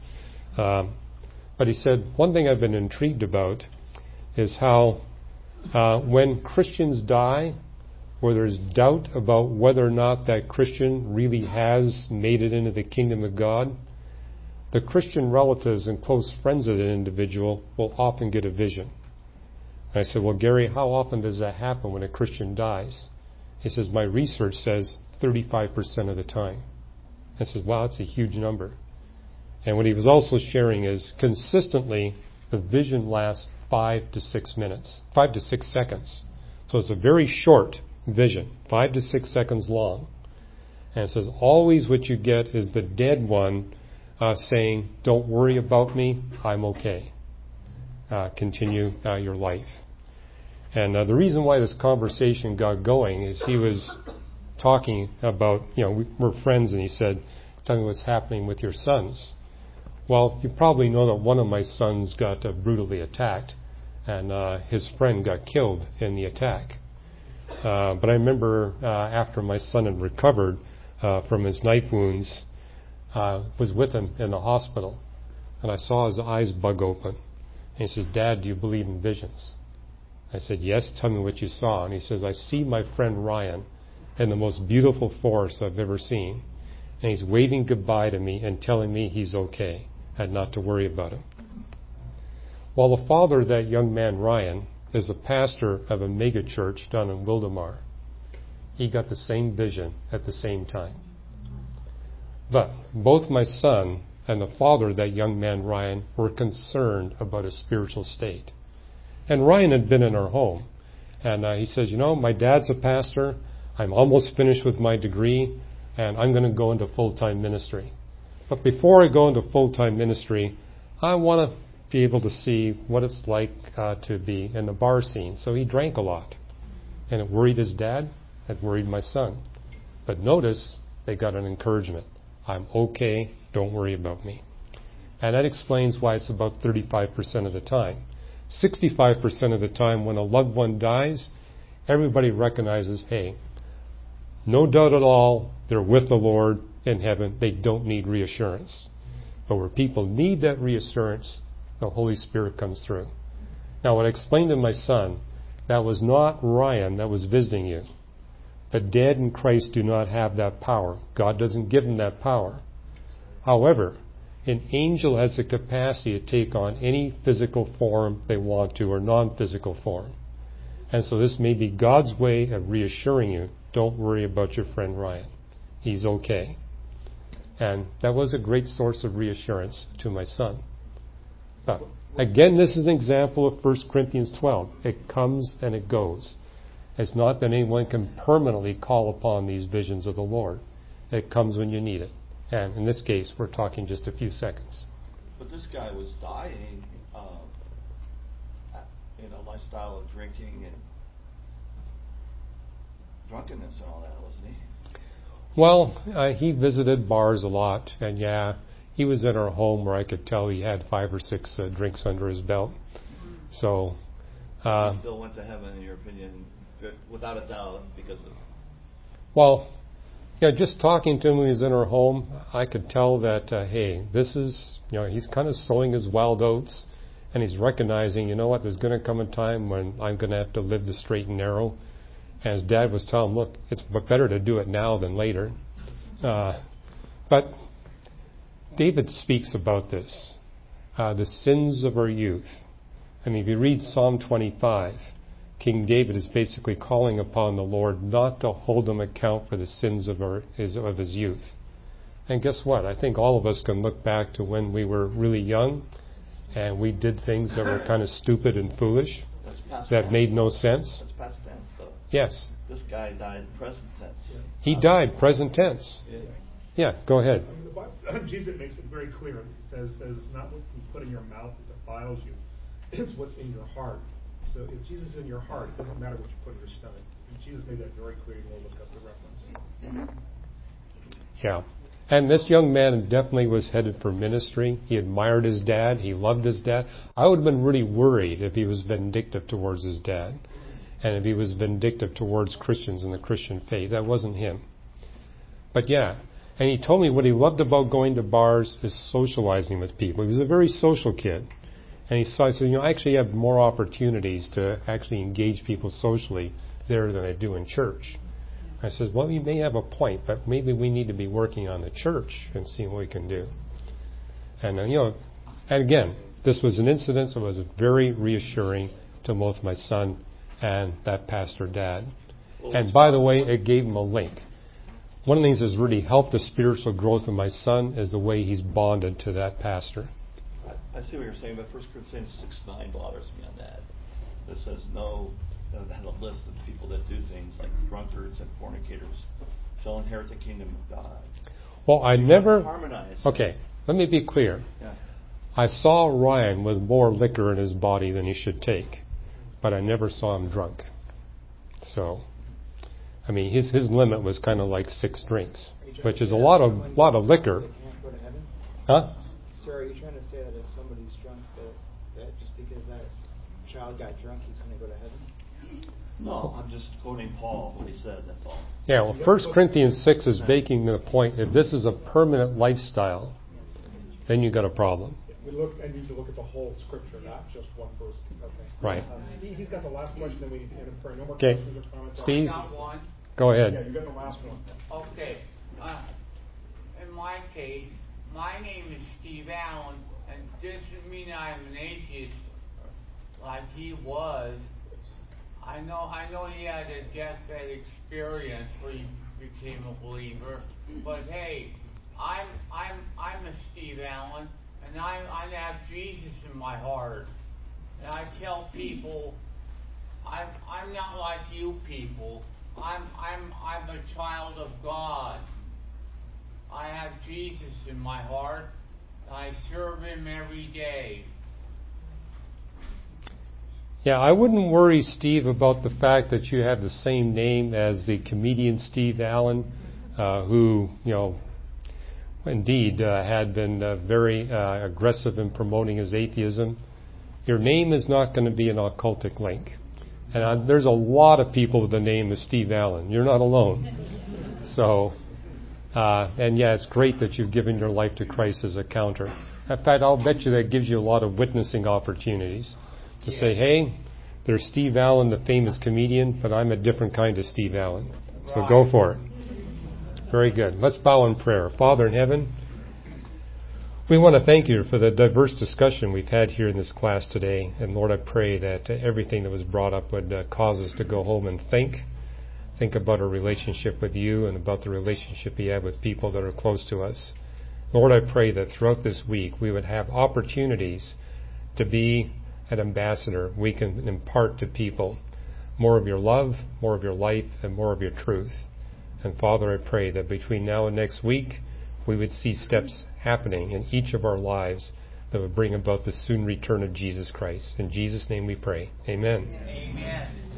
But he said, one thing I've been intrigued about is how when Christians die, where there's doubt about whether or not that Christian really has made it into the kingdom of God, the Christian relatives and close friends of that individual will often get a vision. And I said, well, Gary, how often does that happen when a Christian dies? He says, my research says 35% of the time. I said, wow, that's a huge number. And what he was also sharing is consistently the vision lasts 5 to 6 seconds. So it's a very short vision, 5 to 6 seconds long. And it says, always what you get is the dead one saying, don't worry about me, I'm okay. Continue your life. And the reason why this conversation got going is he was talking about, we're friends, and he said, tell me what's happening with your sons. Well, you probably know that one of my sons got brutally attacked, and his friend got killed in the attack. But I remember after my son had recovered from his knife wounds, was with him in the hospital, and I saw his eyes bug open. And he says, Dad, do you believe in visions? I said, yes, tell me what you saw. And he says, I see my friend Ryan in the most beautiful forest I've ever seen. And he's waving goodbye to me and telling me he's okay and not to worry about him. Well, the father of that young man, Ryan, is a pastor of a mega church down in Wildemar. He got the same vision at the same time. But both my son and the father of that young man, Ryan, were concerned about his spiritual state. And Ryan had been in our home. And he says, my dad's a pastor. I'm almost finished with my degree, and I'm going to go into full-time ministry. But before I go into full-time ministry, I want to be able to see what it's like to be in the bar scene. So he drank a lot. And it worried his dad. It worried my son. But notice, they got an encouragement. I'm okay. Don't worry about me. And that explains why it's about 35% of the time. 65% of the time when a loved one dies, everybody recognizes, hey, no doubt at all, they're with the Lord in heaven. They don't need reassurance. But where people need that reassurance, the Holy Spirit comes through. Now, what I explained to my son, that was not Ryan that was visiting you. The dead in Christ do not have that power. God doesn't give them that power. However, an angel has the capacity to take on any physical form they want to, or non-physical form. And so this may be God's way of reassuring you, don't worry about your friend Ryan. He's okay. And that was a great source of reassurance to my son. But again, this is an example of 1 Corinthians 12. It comes and it goes. It's not that anyone can permanently call upon these visions of the Lord. It comes when you need it. And in this case, we're talking just a few seconds. But this guy was dying in a lifestyle of drinking and drunkenness and all that, wasn't he? Well, he visited bars a lot, and yeah, he was in our home where I could tell he had 5 or 6 drinks under his belt. So, he still went to heaven, in your opinion, without a doubt, because of... Well, yeah, just talking to him when he was in our home, I could tell that, hey, this is, he's kind of sowing his wild oats, and he's recognizing, you know what, there's going to come a time when I'm going to have to live the straight and narrow. And his dad was telling him, look, it's better to do it now than later. But David speaks about this, the sins of our youth. I mean, if you read Psalm 25, King David is basically calling upon the Lord not to hold him account for the sins of his youth. And guess what? I think all of us can look back to when we were really young and we did things that were kind of stupid and foolish, that made no sense. That's past tense, though. Yes. This guy died present tense. He died present tense. Yeah, go ahead. Jesus makes it very clear. He says it's not what you put in your mouth that defiles you. It's what's in your heart. So if Jesus is in your heart, it doesn't matter what you put in your stomach. And Jesus made that very clear. We'll look up the reference. Yeah. And this young man definitely was headed for ministry. He admired his dad. He loved his dad. I would have been really worried if he was vindictive towards his dad. And if he was vindictive towards Christians and the Christian faith. That wasn't him. But yeah. And he told me what he loved about going to bars is socializing with people. He was a very social kid. And he said, I actually have more opportunities to actually engage people socially there than I do in church. I said, well, you may have a point, but maybe we need to be working on the church and seeing what we can do. And, and again, this was an incident that was very reassuring to both my son and that pastor dad. And by the way, it gave him a link. One of the things that's really helped the spiritual growth of my son is the way he's bonded to that pastor. I see what you're saying, but 1 Corinthians 6:9 bothers me on that. It says it has a list of people that do things like drunkards and fornicators shall inherit the kingdom of God. Well, I never... Harmonize. Okay, let me be clear. Yeah. I saw Ryan with more liquor in his body than he should take, but I never saw him drunk. So, I mean, his limit was kind of like 6 drinks, which is a lot of liquor. Huh? Sir, are you trying to say that if somebody's drunk, that just because that child got drunk, he's going to go to heaven? No, I'm just quoting Paul, what he said, that's all. Yeah, well, 1 Corinthians 6 is making the point, if this is a permanent lifestyle, then you've got a problem. We need to look at the whole scripture, not just one verse. Okay. Right. Steve, he's got the last question, then we need to end in prayer. No more Okay. questions or comments. Steve, Got one. go ahead. Yeah, you got the last one. Okay. In my case, my name is Steve Allen, and this doesn't mean I'm an atheist like he was. I know he had a deathbed experience where he became a believer, but hey, I'm a Steve Allen, and I have Jesus in my heart, and I tell people I'm not like you people. I'm a child of God. I have Jesus in my heart, and I serve Him every day. Yeah, I wouldn't worry, Steve, about the fact that you have the same name as the comedian Steve Allen, who, indeed had been very aggressive in promoting his atheism, your name is not going to be an occultic link. And there's a lot of people with the name of Steve Allen. You're not alone. So, and yeah, it's great that you've given your life to Christ as a counter. In fact, I'll bet you that gives you a lot of witnessing opportunities to say, hey, there's Steve Allen, the famous comedian, but I'm a different kind of Steve Allen. So go for it. Very good. Let's bow in prayer. Father in heaven, we want to thank you for the diverse discussion we've had here in this class today. And Lord, I pray that everything that was brought up would cause us to go home and think about our relationship with you and about the relationship we have with people that are close to us. Lord, I pray that throughout this week we would have opportunities to be an ambassador. We can impart to people more of your love, more of your life, and more of your truth. And Father, I pray that between now and next week, we would see steps happening in each of our lives that would bring about the soon return of Jesus Christ. In Jesus' name we pray. Amen. Amen.